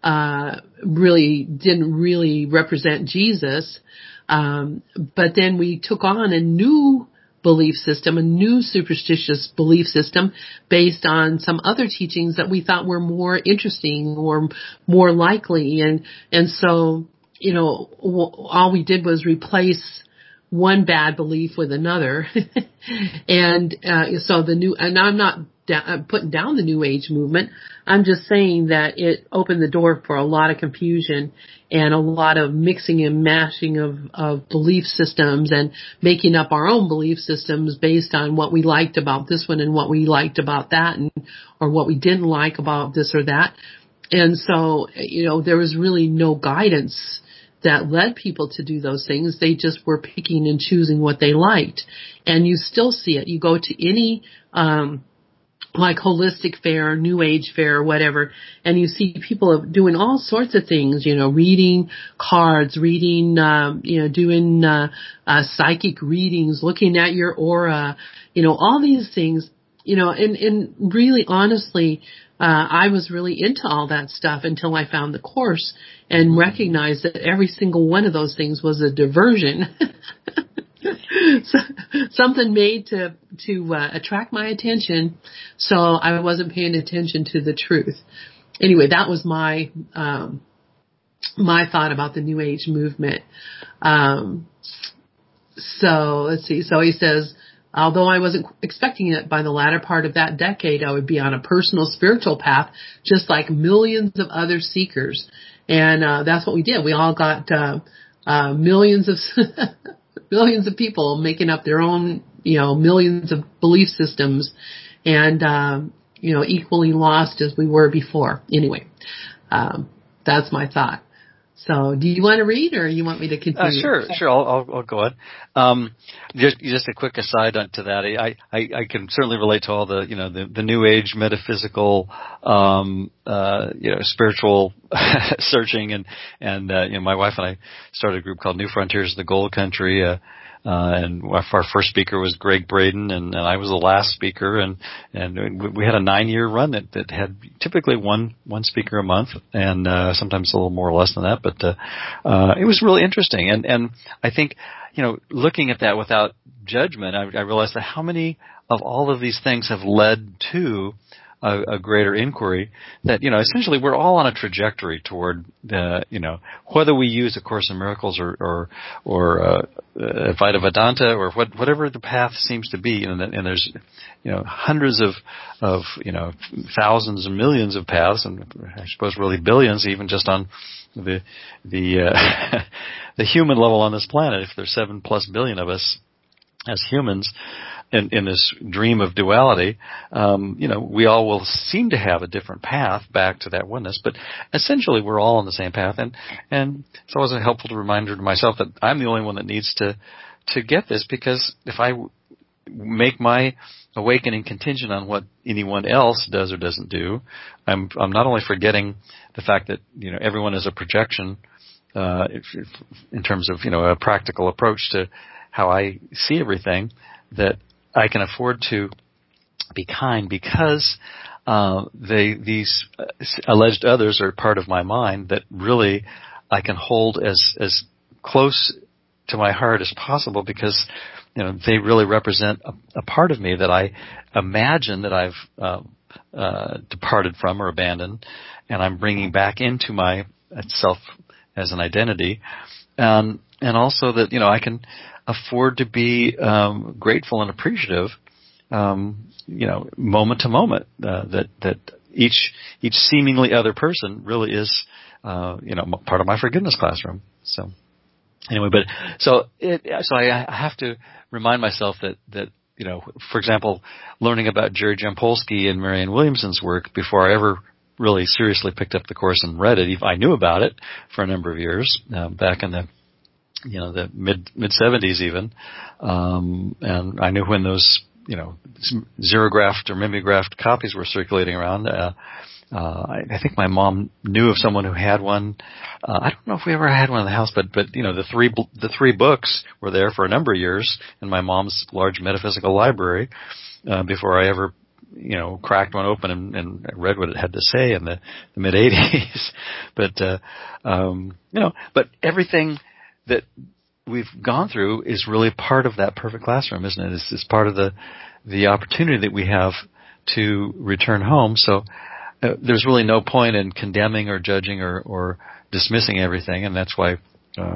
didn't really represent Jesus. But then we took on a new belief system, a new superstitious belief system based on some other teachings that we thought were more interesting or more likely. And so, all we did was replace one bad belief with another. And I'm not putting down the New Age movement. I'm just saying that it opened the door for a lot of confusion and a lot of mixing and mashing of belief systems, and making up our own belief systems based on what we liked about this one and what we liked about that, or what we didn't like about this or that. And so, there was really no guidance that led people to do those things. They just were picking and choosing what they liked. And you still see it. You go to any like holistic fair, New Age fair, or whatever, and you see people doing all sorts of things, reading cards, doing psychic readings, looking at your aura, all these things, and really honestly, I was really into all that stuff until I found the Course and recognized that every single one of those things was a diversion. Something made to attract my attention, so I wasn't paying attention to the truth. Anyway, that was my thought about the New Age movement. So let's see. So he says, although I wasn't expecting it, by the latter part of that decade, I would be on a personal spiritual path, just like millions of other seekers. And that's what we did. We all got millions of people making up their own, millions of belief systems, and equally lost as we were before. Anyway, that's my thought. So, do you want to read, or you want me to continue? Sure. I'll go ahead. Just a quick aside to that. I can certainly relate to all the the New Age metaphysical, spiritual searching, and my wife and I started a group called New Frontiers of the Gold Country and our first speaker was Greg Braden, and I was the last speaker, and we had a 9-year run that had typically one speaker a month, and sometimes a little more or less than that, but it was really interesting, and I think, looking at that without judgment, I realized that how many of all of these things have led to a greater inquiry, that, essentially we're all on a trajectory toward whether we use A Course in Miracles or Advaita Vedanta or whatever the path seems to be, and there's, hundreds of thousands and millions of paths, and I suppose really billions, even just on the the human level on this planet. If there's 7+ billion of us as humans, in this dream of duality, we all will seem to have a different path back to that oneness, but essentially we're all on the same path, and it's always a helpful reminder to myself that I'm the only one that needs to get this, because if I make my awakening contingent on what anyone else does or doesn't do, I'm not only forgetting the fact that everyone is a projection in terms of a practical approach to how I see everything, that I can afford to be kind because these alleged others are part of my mind that really I can hold as close to my heart as possible, because they really represent a part of me that I imagine that I've departed from or abandoned, and I'm bringing back into my self as an identity, and also that I can afford to be grateful and appreciative, moment to moment, that each seemingly other person really is, part of my forgiveness classroom. So anyway, so I have to remind myself that for example, learning about Jerry Jampolsky and Marianne Williamson's work before I ever really seriously picked up the Course and read it. I knew about it for a number of years, back in the mid 70s even, and I knew when those xerographed or mimeographed copies were circulating around. I think my mom knew of someone who had one. I don't know if we ever had one in the house, but the three books were there for a number of years in my mom's large metaphysical library, before I ever cracked one open and read what it had to say in the mid 80s. But everything that we've gone through is really part of that perfect classroom, isn't it? It's part of the opportunity that we have to return home. So there's really no point in condemning or judging or dismissing everything, and that's why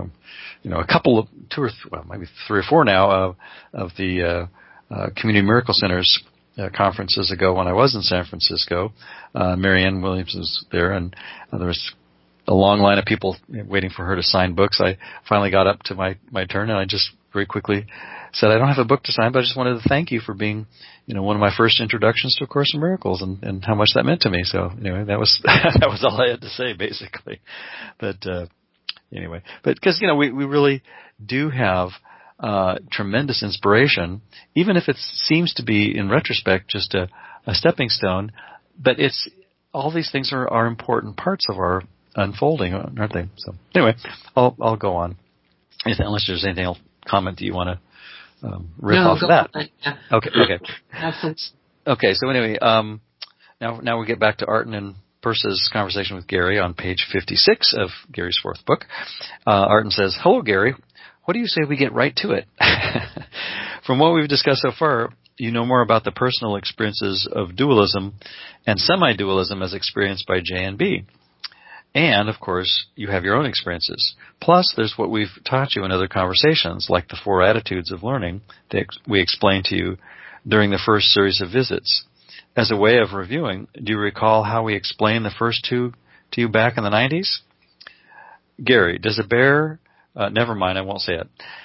a couple of maybe 3 or 4 now of the Community Miracle Center's conferences ago, when I was in San Francisco, Marianne Williams was there, and there was a long line of people waiting for her to sign books. I finally got up to my turn, and I just very quickly said, I don't have a book to sign, but I just wanted to thank you for being, one of my first introductions to A Course in Miracles, and how much that meant to me. So anyway, that was that was all I had to say, basically. But anyway, because we really do have tremendous inspiration, even if it seems to be in retrospect just a stepping stone. But it's all these things are important parts of our unfolding, aren't they? So anyway, I'll go on. Unless there's anything else, comment that you want to riff off of that. Yeah. Okay. Absolutely. Okay. So anyway, now we get back to Arten and Persa's conversation with Gary on page 56 of Gary's 4th book. Arten says, "Hello, Gary. What do you say we get right to it? From what we've discussed so far, you know more about the personal experiences of dualism and semi-dualism as experienced by J and B. And, of course, you have your own experiences. Plus, there's what we've taught you in other conversations, like the 4 attitudes of learning that we explained to you during the first series of visits. As a way of reviewing, do you recall how we explained the first 2 to you back in the 90s? Gary, does a bear... never mind, I won't say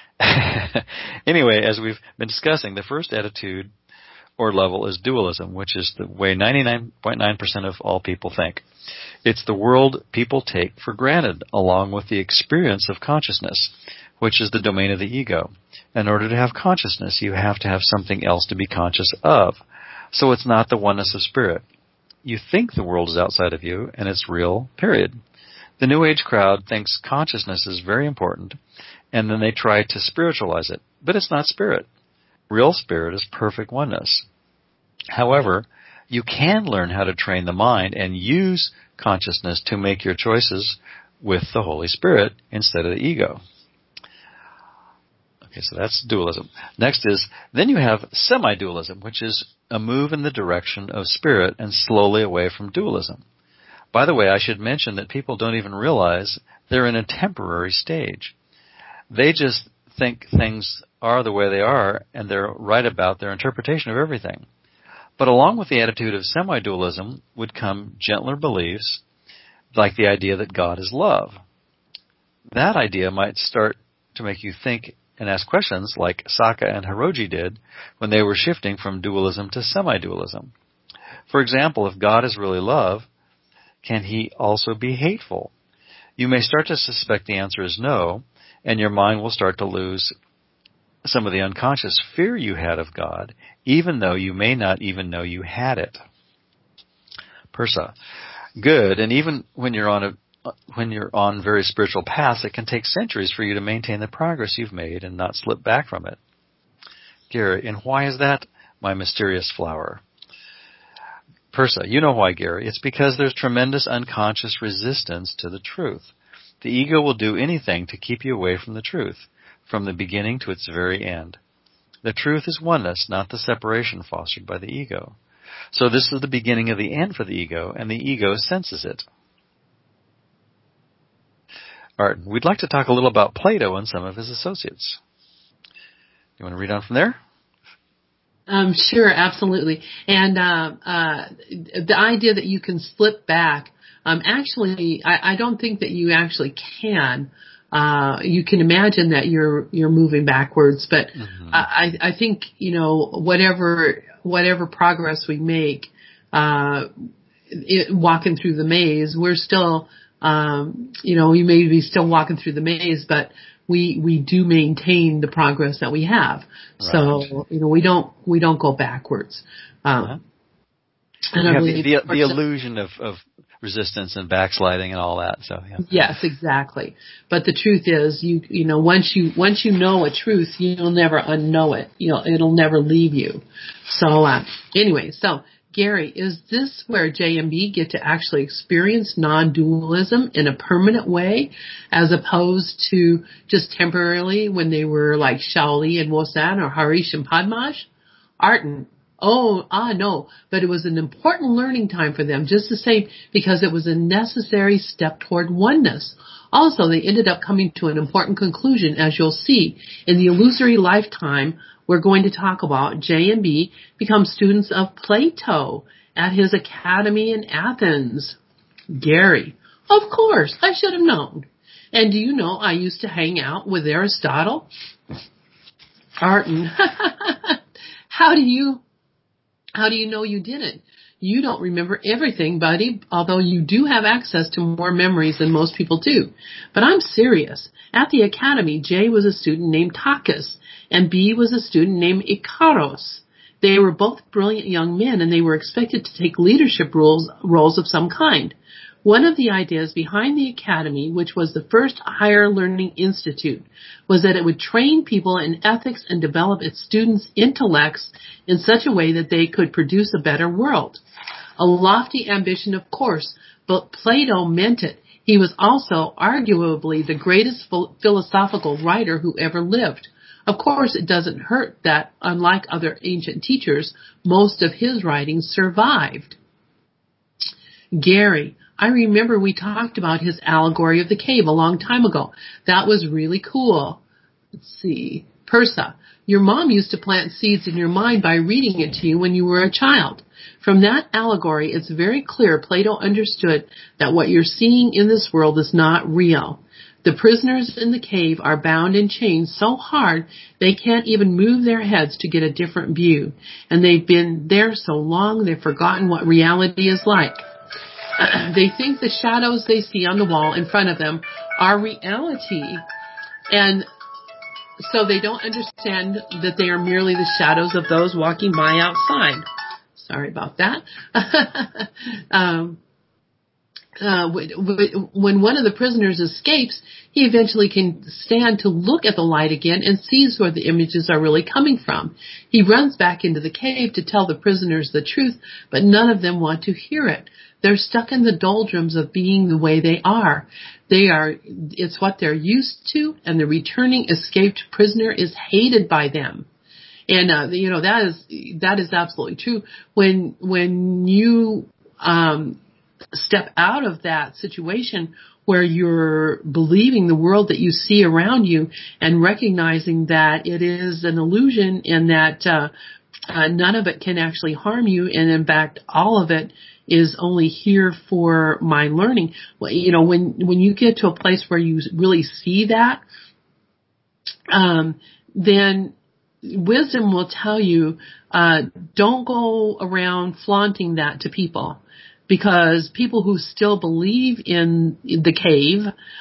it. Anyway, as we've been discussing, the first attitude or level is dualism, which is the way 99.9% of all people think. It's the world people take for granted, along with the experience of consciousness, which is the domain of the ego. In order to have consciousness, you have to have something else to be conscious of. So it's not the oneness of spirit. You think the world is outside of you, and it's real, period. The New Age crowd thinks consciousness is very important, and then they try to spiritualize it. But it's not spirit. Real spirit is perfect oneness. However, you can learn how to train the mind and use consciousness to make your choices with the Holy Spirit instead of the ego. Okay, so that's dualism. Next is, then you have semi-dualism, which is a move in the direction of spirit and slowly away from dualism. By the way, I should mention that people don't even realize they're in a temporary stage. They just think things are the way they are, and they're right about their interpretation of everything. But along with the attitude of semi-dualism would come gentler beliefs, like the idea that God is love. That idea might start to make you think and ask questions like Saka and Hiroji did when they were shifting from dualism to semi-dualism. For example, if God is really love, can he also be hateful? You may start to suspect the answer is no, and your mind will start to lose some of the unconscious fear you had of God, even though you may not even know you had it. Persa. Good, and even when you're on very spiritual paths, it can take centuries for you to maintain the progress you've made and not slip back from it. Gary, and why is that, my mysterious flower? Persa, you know why, Gary. It's because there's tremendous unconscious resistance to the truth. The ego will do anything to keep you away from the truth, from the beginning to its very end. The truth is oneness, not the separation fostered by the ego. So this is the beginning of the end for the ego, and the ego senses it. All right, we'd like to talk a little about Plato and some of his associates. You want to read on from there? Sure, absolutely. And the idea that you can slip back, actually, I don't think that you actually can. You can imagine that you're moving backwards, but I think, whatever progress we make, walking through the maze, we're still, we may be still walking through the maze, but we do maintain the progress that we have. Right. So, we don't go backwards. And I believe the illusion of resistance and backsliding and all that. So yeah. Yes, exactly. But the truth is, once you know a truth, you'll never unknow it. It'll never leave you. So anyway, Gary, is this where JMB get to actually experience non-dualism in a permanent way, as opposed to just temporarily when they were like Shaoli and Wosan or Harish and Padmaj? Artin. No, but it was an important learning time for them, just the same, because it was a necessary step toward oneness. Also, they ended up coming to an important conclusion, as you'll see. In the illusory lifetime, we're going to talk about JMB become students of Plato at his academy in Athens. Gary, of course, I should have known. And do you know I used to hang out with Aristotle? Artin, how do you know you didn't? You don't remember everything, buddy, although you do have access to more memories than most people do. But I'm serious. At the academy, J was a student named Takis, and B was a student named Ikaros. They were both brilliant young men, and they were expected to take leadership roles of some kind. One of the ideas behind the academy, which was the first higher learning institute, was that it would train people in ethics and develop its students' intellects in such a way that they could produce a better world. A lofty ambition, of course, but Plato meant it. He was also arguably the greatest philosophical writer who ever lived. Of course, it doesn't hurt that, unlike other ancient teachers, most of his writings survived. Gary, I remember we talked about his allegory of the cave a long time ago. That was really cool. Let's see. Persa, your mom used to plant seeds in your mind by reading it to you when you were a child. From that allegory, it's very clear Plato understood that what you're seeing in this world is not real. The prisoners in the cave are bound in chains so hard they can't even move their heads to get a different view. And they've been there so long they've forgotten what reality is like. They think the shadows they see on the wall in front of them are reality, and so they don't understand that they are merely the shadows of those walking by outside. Sorry about that. when one of the prisoners escapes, he eventually can stand to look at the light again and sees where the images are really coming from. He runs back into the cave to tell the prisoners the truth, but none of them want to hear it. They're stuck in the doldrums of being the way they are. It's what they're used to, and the returning escaped prisoner is hated by them. And, that is absolutely true. When you, step out of that situation where you're believing the world that you see around you and recognizing that it is an illusion and that none of it can actually harm you, and in fact all of it is only here for my learning. When you get to a place where you really see that, then wisdom will tell you, don't go around flaunting that to people. Because people who still believe in the cave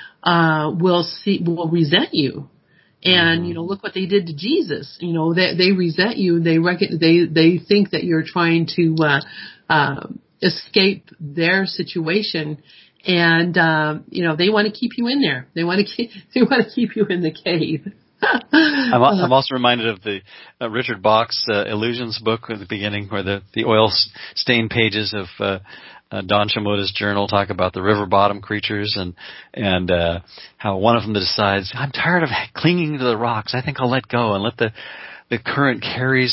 will resent you, and look what they did to Jesus. They resent you. They think that you're trying to escape their situation, and they want to keep you in there. They want to keep you in the cave. I'm also reminded of the Richard Bach's Illusions book at the beginning, where the oil-stained pages of Don Shimoda's journal talk about the river bottom creatures and how one of them decides, I'm tired of clinging to the rocks. I think I'll let go and let the current carry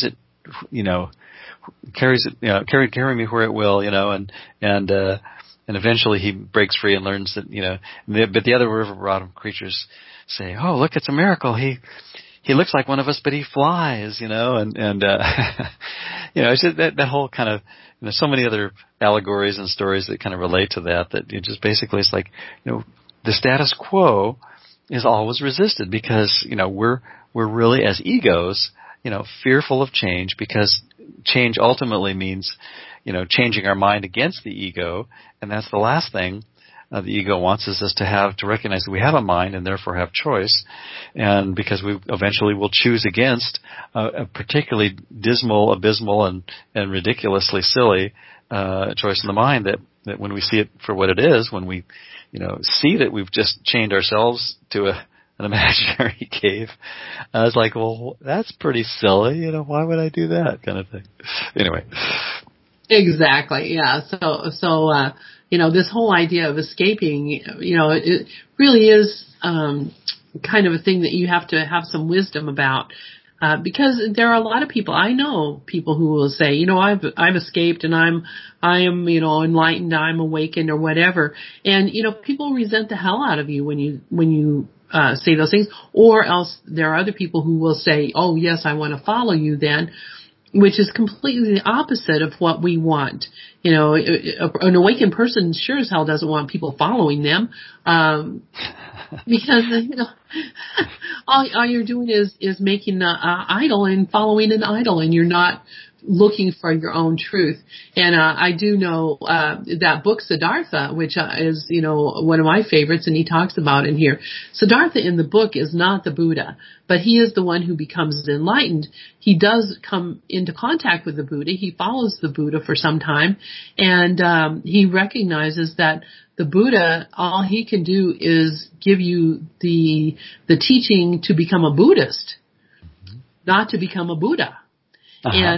me where it will, and eventually he breaks free and learns that, but the other river bottom creatures say, oh, look, it's a miracle. He looks like one of us, but he flies, and it's just that whole kind of, so many other allegories and stories that kind of relate to that it just basically it's like, the status quo is always resisted because, we're really as egos, fearful of change, because change ultimately means, changing our mind against the ego. And that's the last thing the ego wants is us to recognize that we have a mind and therefore have choice. And because we eventually will choose against a particularly dismal, abysmal, and ridiculously silly choice in the mind that when we see it for what it is, when we see that we've just chained ourselves to an imaginary cave, it's like, well, that's pretty silly. Why would I do that kind of thing? Anyway. Exactly. Yeah. So this whole idea of escaping, it really is, kind of a thing that you have to have some wisdom about. Because there are a lot of people, I know people who will say, I've escaped and I am, enlightened, I'm awakened or whatever. And, people resent the hell out of you when you say those things, or else there are other people who will say, oh yes, I want to follow you then, which is completely the opposite of what we want. An awakened person sure as hell doesn't want people following them, because all you're doing is making an idol and following an idol, and you're not looking for your own truth. And I do know that book Siddhartha, which is one of my favorites, and he talks about in here. Siddhartha in the book is not the Buddha, but he is the one who becomes enlightened. He does come into contact with the Buddha. He follows the Buddha for some time, and he recognizes that the Buddha, all he can do is give you the teaching to become a Buddhist, not to become a Buddha. Uh-huh.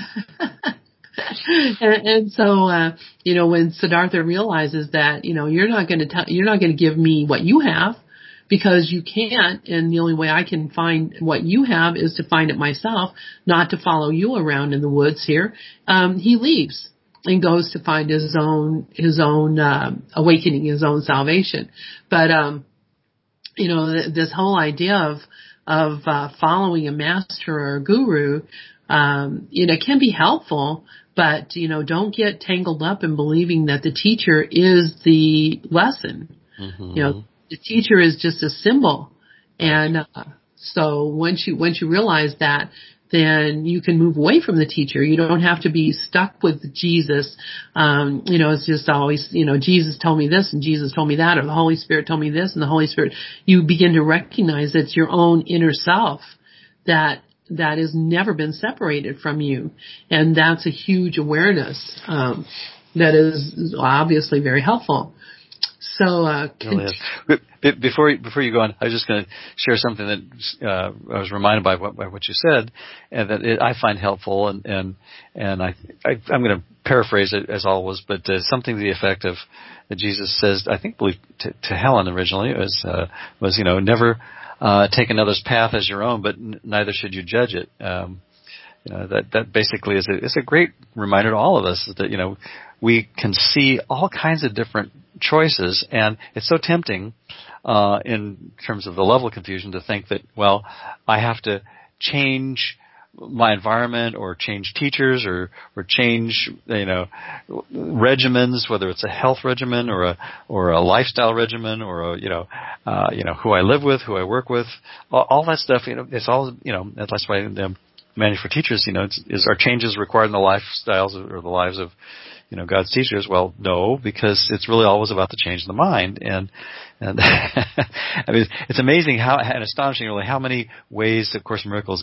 And so, when Siddhartha realizes that, you're not going to give me what you have, because you can't, and the only way I can find what you have is to find it myself, not to follow you around in the woods here. He leaves and goes to find his own awakening, his own salvation. But, this whole idea of following a master or a guru, can be helpful, but, don't get tangled up in believing that the teacher is the lesson. Mm-hmm. The teacher is just a symbol. And, so once you realize that, then you can move away from the teacher. You don't have to be stuck with Jesus. It's just always, Jesus told me this and Jesus told me that, or the Holy Spirit told me this and the Holy Spirit. You begin to recognize it's your own inner self that has never been separated from you. And that's a huge awareness, that is obviously very helpful. So, Really is. Before you go on, I was just going to share something that I was reminded by what you said, and that I find helpful, and I'm going to paraphrase it as always, but something to the effect of that Jesus says, I think, believe to Helen originally was never take another's path as your own, but neither should you judge it. That basically is a great reminder to all of us that we can see all kinds of different choices, and it's so tempting in terms of the level of confusion to think that, well, I have to change my environment or change teachers or change regimens, whether it's a health regimen or a lifestyle regimen or who I live with, who I work with, all that stuff. It's all that's why the Manual for Teachers, is are changes required in the lifestyles or the lives of God's teachers? Well, no, because it's really always about the change in the mind. And I mean, it's amazing and astonishing really how many ways that Course in Miracles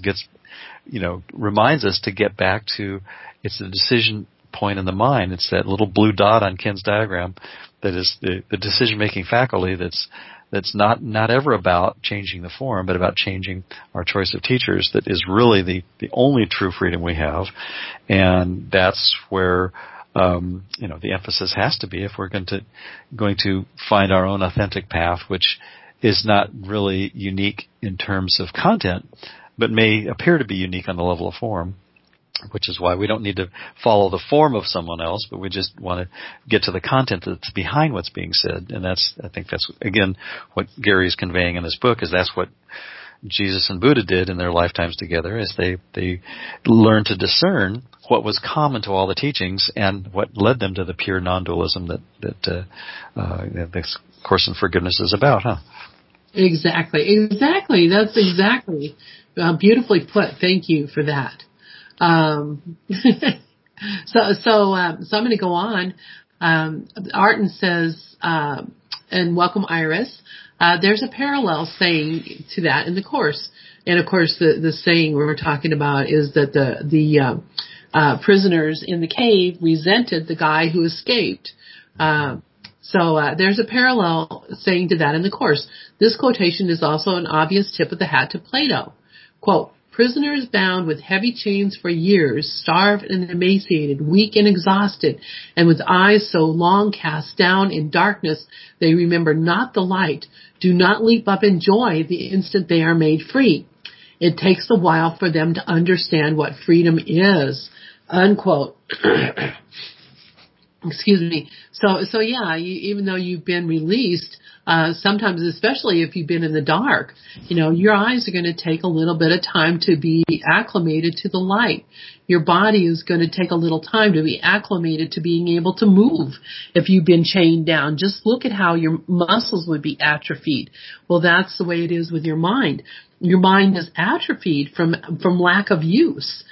reminds us to get back to it's the decision point in the mind. It's that little blue dot on Ken's diagram that is the decision-making faculty that's not ever about changing the form, but about changing our choice of teachers. That is really the only true freedom we have. And that's where the emphasis has to be if we're going to find our own authentic path, which is not really unique in terms of content, but may appear to be unique on the level of form, which is why we don't need to follow the form of someone else, but we just want to get to the content that's behind what's being said. And I think that's, again, what Gary is conveying in this book, is that's what Jesus and Buddha did in their lifetimes together, is they learned to discern what was common to all the teachings and what led them to the pure non-dualism that this Course in Forgiveness is about, huh? Exactly. That's exactly beautifully put. Thank you for that. So I'm going to go on. Artin says, and welcome, Iris. There's a parallel saying to that in the Course. And of course, the saying we're talking about is that the prisoners in the cave resented the guy who escaped. So there's a parallel saying to that in the Course. This quotation is also an obvious tip of the hat to Plato. Quote, prisoners bound with heavy chains for years, starved and emaciated, weak and exhausted, and with eyes so long cast down in darkness they remember not the light, do not leap up in joy the instant they are made free. It takes a while for them to understand what freedom is. Unquote. Excuse me. So yeah, even though you've been released, sometimes, especially if you've been in the dark, your eyes are going to take a little bit of time to be acclimated to the light. Your body is going to take a little time to be acclimated to being able to move. If you've been chained down, just look at how your muscles would be atrophied. Well, that's the way it is with your mind. Your mind is atrophied from lack of use.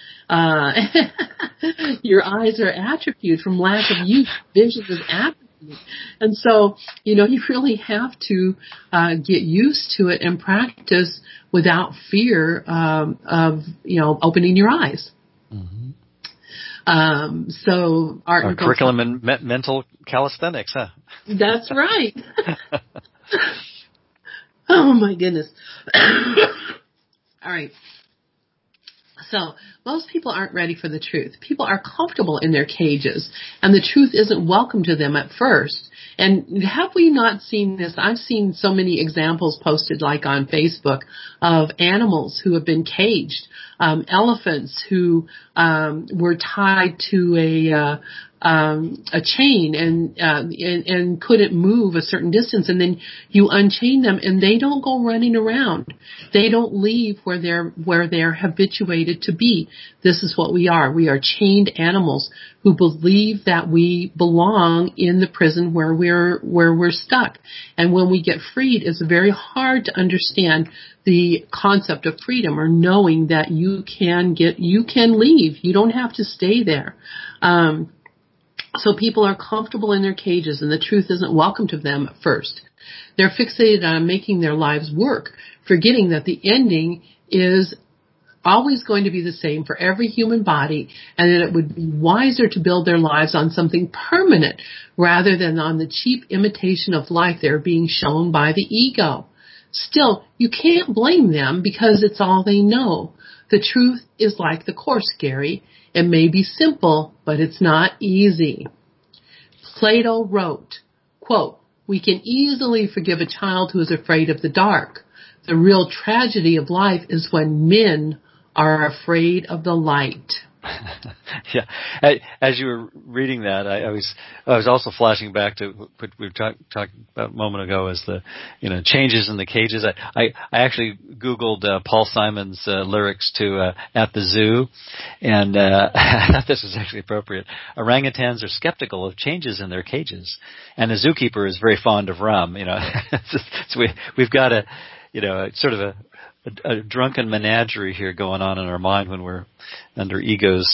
Your eyes are atrophied from lack of use. Vision is atrophied. And so, you really have to get used to it and practice without fear of opening your eyes. Mm-hmm. So our curriculum in mental calisthenics, huh? That's right. Oh my goodness. All right. So most people aren't ready for the truth. People are comfortable in their cages, and the truth isn't welcome to them at first. And have we not seen this? I've seen so many examples posted, like on Facebook, of animals who have been caged, elephants who were tied to a chain and couldn't move a certain distance, and then you unchain them and they don't go running around. They don't leave where they're habituated to be. This is what we are. We are chained animals who believe that we belong in the prison where we're stuck. And when we get freed, it's very hard to understand the concept of freedom, or knowing that you can leave. You don't have to stay there. So people are comfortable in their cages, and the truth isn't welcome to them at first. They're fixated on making their lives work, forgetting that the ending is always going to be the same for every human body, and that it would be wiser to build their lives on something permanent rather than on the cheap imitation of life they're being shown by the ego. Still, you can't blame them because it's all they know. The truth is like the Course, Gary. It may be simple, but it's not easy. Plato wrote, quote, "We can easily forgive a child who is afraid of the dark. The real tragedy of life is when men are afraid of the light." Yeah, as you were reading that, I was also flashing back to what we were talking about a moment ago, as the changes in the cages. I actually Googled Paul Simon's lyrics to "At the Zoo," and I thought this was actually appropriate. Orangutans are skeptical of changes in their cages, and a zookeeper is very fond of rum. So we've got sort of a drunken menagerie here going on in our mind when we're under ego's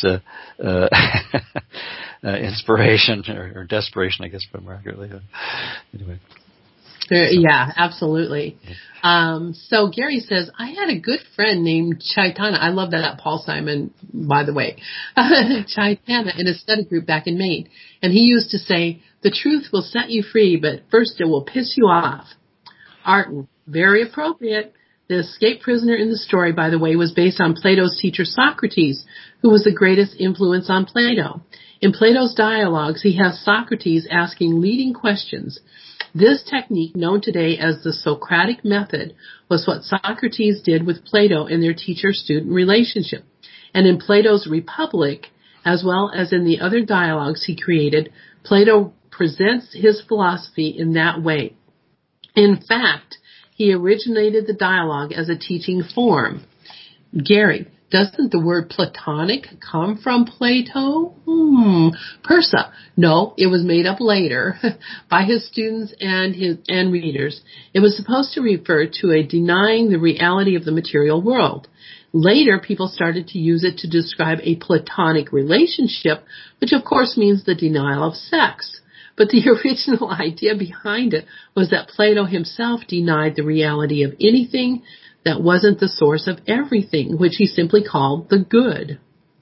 inspiration or desperation, I guess, but more accurately. Anyway. Yeah, absolutely. So Gary says, I had a good friend named Chaitanya. I love that Paul Simon, by the way. Chaitanya in a study group back in Maine. And he used to say, the truth will set you free, but first it will piss you off. Arton, very appropriate. The escaped prisoner in the story, by the way, was based on Plato's teacher Socrates, who was the greatest influence on Plato. In Plato's dialogues, he has Socrates asking leading questions. This technique, known today as the Socratic method, was what Socrates did with Plato in their teacher-student relationship. And in Plato's Republic, as well as in the other dialogues he created, Plato presents his philosophy in that way. In fact, he originated the dialogue as a teaching form. Gary, doesn't the word Platonic come from Plato? Persa. No, it was made up later by his students and readers. It was supposed to refer to a denying the reality of the material world. Later, people started to use it to describe a platonic relationship, which of course means the denial of sex. But the original idea behind it was that Plato himself denied the reality of anything that wasn't the source of everything, which he simply called the good.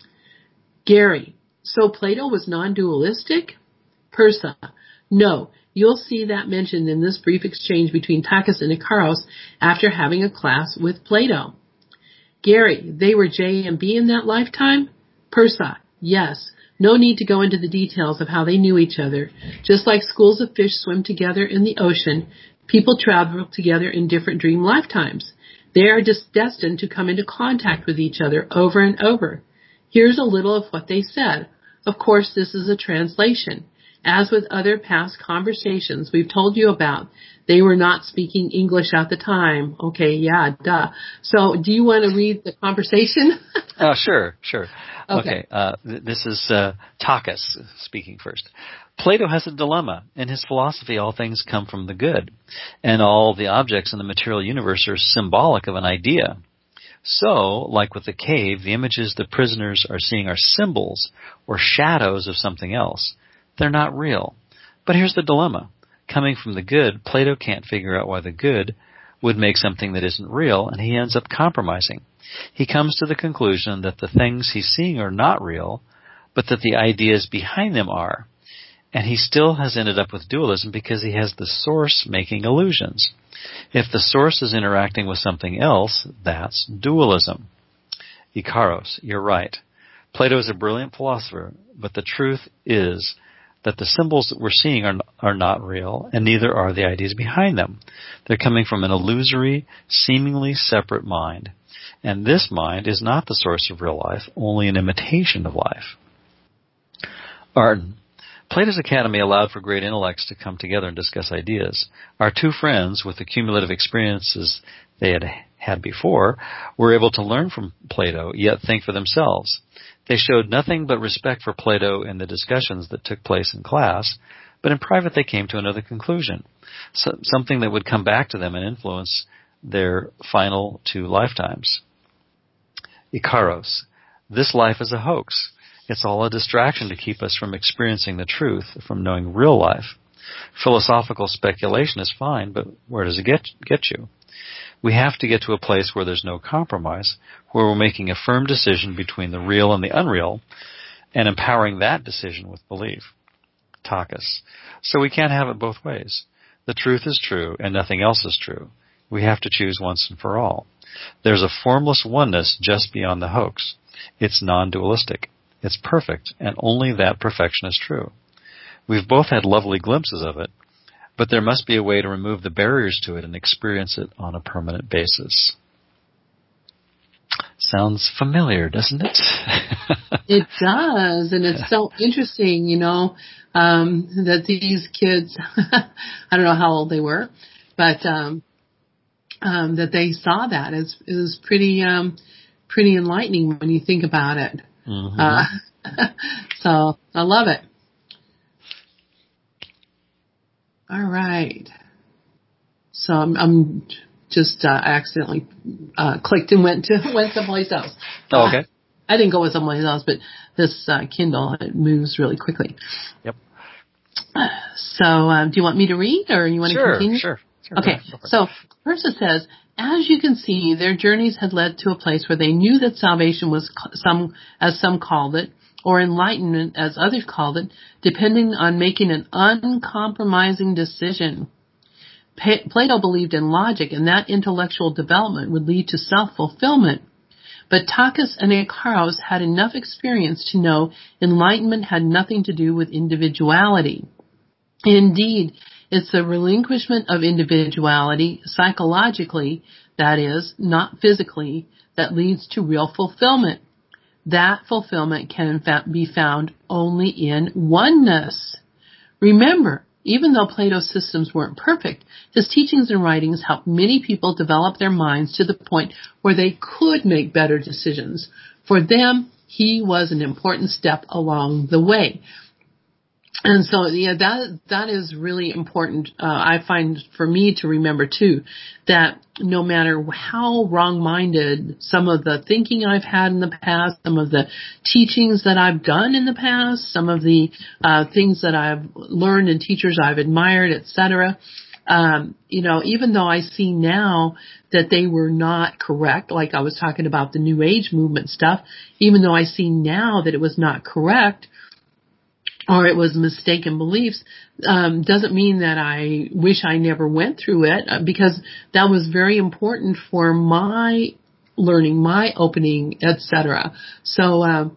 Gary, so Plato was non-dualistic? Persa, no. You'll see that mentioned in this brief exchange between Tachys and Ikaros after having a class with Plato. Gary, they were J and B in that lifetime? Persa, yes. No need to go into the details of how they knew each other. Just like schools of fish swim together in the ocean, people travel together in different dream lifetimes. They are just destined to come into contact with each other over and over. Here's a little of what they said. Of course, this is a translation. As with other past conversations we've told you about, they were not speaking English at the time. Okay, yeah, duh. So do you want to read the conversation? Sure. Okay. This is Tachys speaking first. Plato has a dilemma. In his philosophy, all things come from the good, and all the objects in the material universe are symbolic of an idea. So, like with the cave, the images the prisoners are seeing are symbols or shadows of something else. They're not real. But here's the dilemma. Coming from the good, Plato can't figure out why the good would make something that isn't real, and he ends up compromising. He comes to the conclusion that the things he's seeing are not real, but that the ideas behind them are. And he still has ended up with dualism because he has the source making illusions. If the source is interacting with something else, that's dualism. Ikaros, you're right. Plato is a brilliant philosopher, but the truth is that the symbols that we're seeing are not real, and neither are the ideas behind them. They're coming from an illusory, seemingly separate mind. And this mind is not the source of real life, only an imitation of life. Arden, Plato's Academy allowed for great intellects to come together and discuss ideas. Our two friends, with the cumulative experiences they had had before, were able to learn from Plato, yet think for themselves. They showed nothing but respect for Plato in the discussions that took place in class, but in private they came to another conclusion, something that would come back to them and influence their final 2 lifetimes. Ikaros, this life is a hoax. It's all a distraction to keep us from experiencing the truth, from knowing real life. Philosophical speculation is fine, but where does it get you? We have to get to a place where there's no compromise, where we're making a firm decision between the real and the unreal, and empowering that decision with belief. Takas. So we can't have it both ways. The truth is true, and nothing else is true. We have to choose once and for all. There's a formless oneness just beyond the hoax. It's non-dualistic. It's perfect, and only that perfection is true. We've both had lovely glimpses of it, but there must be a way to remove the barriers to it and experience it on a permanent basis. Sounds familiar, doesn't it? It does, and it's so interesting, that these kids, I don't know how old they were, but that they saw that. It was pretty enlightening when you think about it. Mm-hmm. So I love it. All right. So I'm just accidentally clicked and went someplace else. Oh, okay. I didn't go with someplace else, but this Kindle, it moves really quickly. Yep. So do you want me to read, or you want to continue? Sure. Okay. So first it says, as you can see, their journeys had led to a place where they knew that salvation was some called it, or enlightenment as others called it, depending on making an uncompromising decision. Plato believed in logic, and that intellectual development would lead to self-fulfillment. But Takas and Ikaros had enough experience to know enlightenment had nothing to do with individuality. Indeed, it's the relinquishment of individuality psychologically, that is, not physically, that leads to real fulfillment. That fulfillment can be found only in oneness. Remember, even though Plato's systems weren't perfect, his teachings and writings helped many people develop their minds to the point where they could make better decisions. For them, he was an important step along the way. And so, that is really important. I find for me to remember too, that no matter how wrong-minded some of the thinking I've had in the past, some of the teachings that I've done in the past, some of the things that I've learned and teachers I've admired, etc. Even though I see now that they were not correct, like I was talking about the New Age movement stuff, even though I see now that it was not correct, or it was mistaken beliefs, doesn't mean that I wish I never went through it, because that was very important for my learning, my opening, etc. So,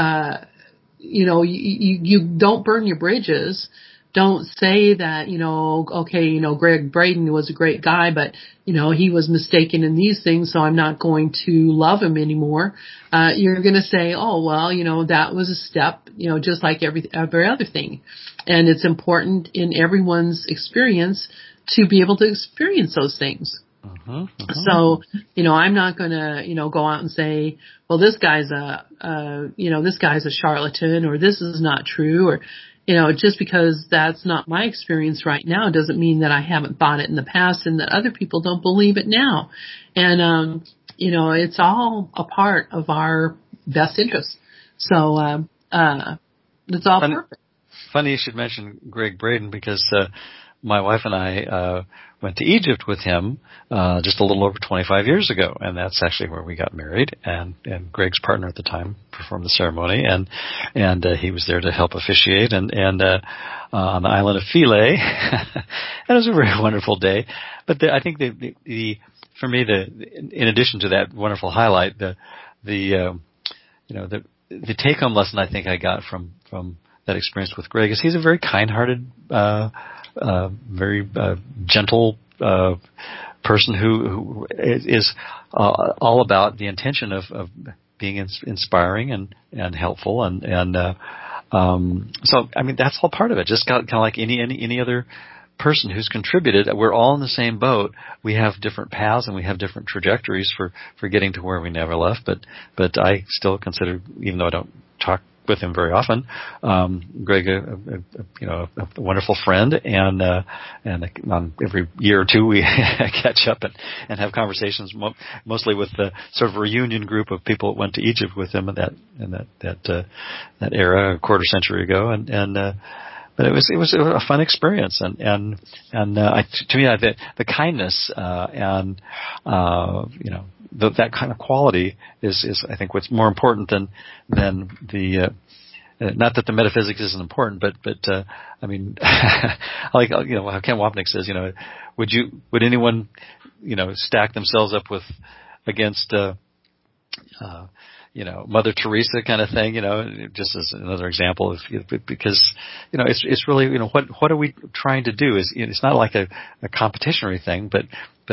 you don't burn your bridges. Don't say that, Greg Braden was a great guy, but, he was mistaken in these things, so I'm not going to love him anymore. You're going to say, oh, well, that was a step, just like every other thing. And it's important in everyone's experience to be able to experience those things. So, I'm not going to, go out and say, well, this guy's a charlatan, or this is not true, or, just because that's not my experience right now doesn't mean that I haven't thought it in the past and that other people don't believe it now. And, it's all a part of our best interest. So, it's all perfect. Funny you should mention Greg Braden, because, my wife and I, went to Egypt with him, just a little over 25 years ago. And that's actually where we got married. And Greg's partner at the time performed the ceremony, and he was there to help officiate and on the island of Philae. And it was a very wonderful day. But I think for me, in addition to that wonderful highlight, the take home lesson I think I got from that experience with Greg is he's a very kind-hearted, very gentle person who is all about the intention of being inspiring and helpful, and so I mean that's all part of it. Just kind of like any other person who's contributed. We're all in the same boat. We have different paths and we have different trajectories for getting to where we never left. But I still consider, even though I don't talk with him very often, Greg, a wonderful friend, and on every year or two we catch up and have conversations, mostly with the sort of reunion group of people that went to Egypt with him in that era, a quarter century ago, and but it was a fun experience, and to me, the kindness and that kind of quality is I think what's more important than the not that the metaphysics isn't important, but I mean, like how Ken Wapnick says, would anyone stack themselves up against Mother Teresa kind of thing, just as another example of, because, it's really, what are we trying to do? It's not like a competition or anything, but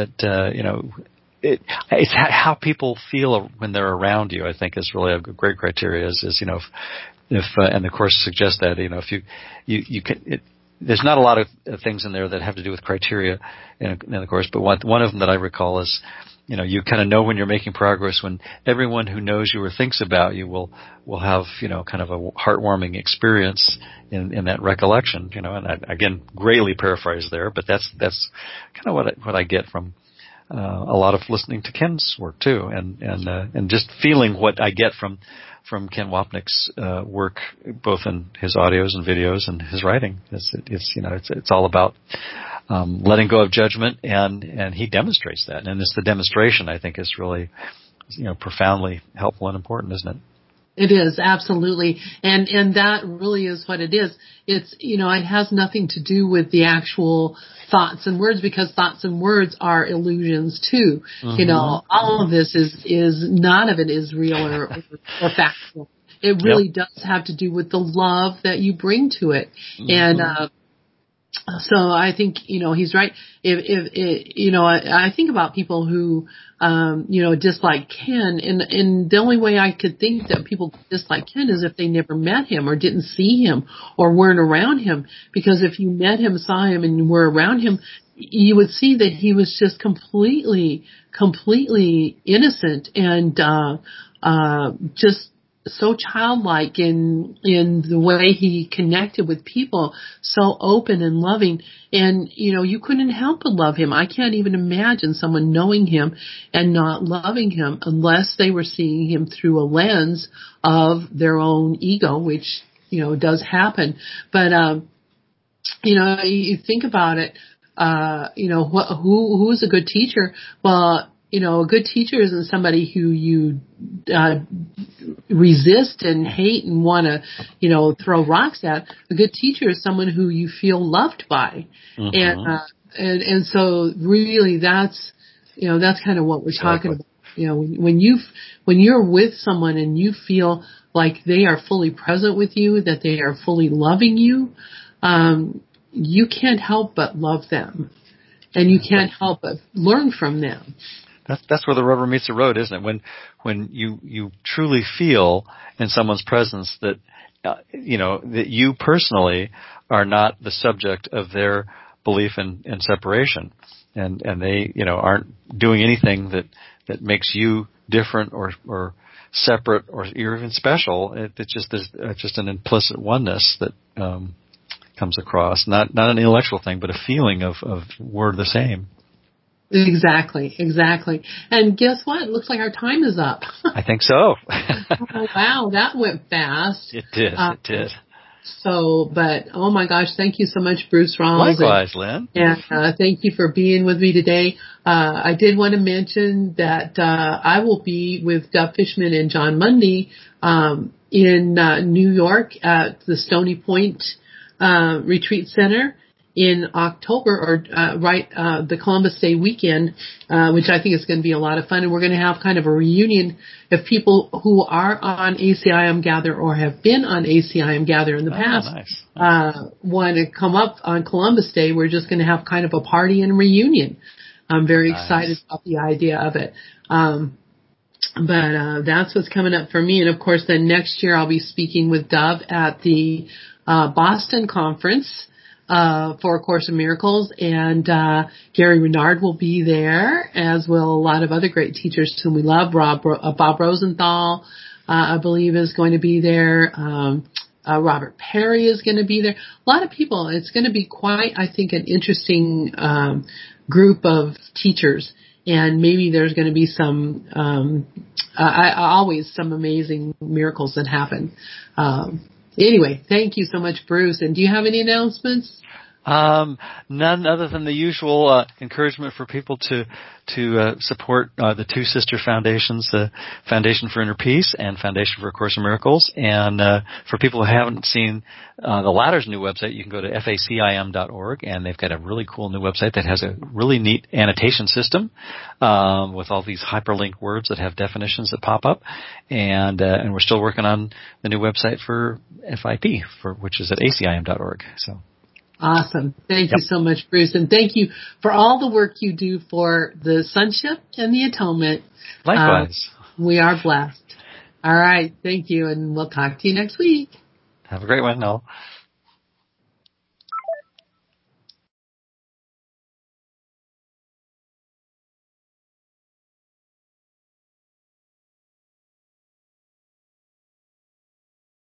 it's how people feel when they're around you, I think is really a great criteria if and the course suggests that, if you can, there's not a lot of things in there that have to do with criteria in the course, but one of them that I recall is, you kind of know when you're making progress when everyone who knows you or thinks about you will have, kind of a heartwarming experience in that recollection, and I, again, greatly paraphrase there, but that's kind of what I get from a lot of listening to Ken's work too, and just feeling what I get from Ken Wapnick's work, both in his audios and videos and his writing. It's all about letting go of judgment, and he demonstrates that. And it's the demonstration, I think, is really profoundly helpful and important, isn't it? It is, absolutely. And that really is what it is. It's, it has nothing to do with the actual thoughts and words, because thoughts and words are illusions too. Mm-hmm. All of this is none of it is real or factual. It really does have to do with the love that you bring to it. Mm-hmm. And, so I think, he's right. I think about people who, dislike Ken, and the only way I could think that people dislike Ken is if they never met him or didn't see him or weren't around him. Because if you met him, saw him, and were around him, you would see that he was just completely innocent and, just so childlike in the way he connected with people, so open and loving. And, you couldn't help but love him. I can't even imagine someone knowing him and not loving him unless they were seeing him through a lens of their own ego, which, does happen. But, you think about it, who is a good teacher? Well, a good teacher isn't somebody who you resist and hate and want to, throw rocks at. A good teacher is someone who you feel loved by. Mm-hmm. And so really that's kind of what we're talking about. When you're with someone and you feel like they are fully present with you, that they are fully loving you, you can't help but love them, and you can't help but learn from them. That's where the rubber meets the road, isn't it? When you truly feel in someone's presence that that you personally are not the subject of their belief in separation, and they aren't doing anything that makes you different or separate or even special. It's just an implicit oneness that comes across, not an intellectual thing, but a feeling of we're the same. Exactly. And guess what? It looks like our time is up. I think so. Oh, wow, that went fast. It did. So, but oh my gosh, thank you so much, Bruce Rawls. Likewise, Lynn. And thank you for being with me today. I did want to mention that I will be with Dub Fishman and John Mundy in New York at the Stony Point Retreat Center in October, or the Columbus Day weekend, which I think is going to be a lot of fun. And we're going to have kind of a reunion of people who are on ACIM Gather or have been on ACIM Gather in the past. Nice. Want to come up on Columbus Day. We're just going to have kind of a party and reunion. I'm very excited about the idea of it. But that's what's coming up for me. And of course, then next year I'll be speaking with Dove at the Boston conference for A Course in Miracles, and Gary Renard will be there, as will a lot of other great teachers whom we love. Bob Rosenthal, I believe, is going to be there. Robert Perry is going to be there. A lot of people. It's going to be quite, I think, an interesting group of teachers, and maybe there's going to be some, always some amazing miracles that happen. Anyway, thank you so much, Bruce. And do you have any announcements? None other than the usual encouragement for people to support the two sister foundations, the Foundation for Inner Peace and Foundation for A Course in Miracles. And for people who haven't seen the latter's new website, you can go to facim.org, and they've got a really cool new website that has a really neat annotation system with all these hyperlink words that have definitions that pop up. And we're still working on the new website for FIP, which is at acim.org. So. Awesome. Thank you so much, Bruce. And thank you for all the work you do for the Sonship and the Atonement. Likewise. We are blessed. All right. Thank you. And we'll talk to you next week. Have a great one, Noel.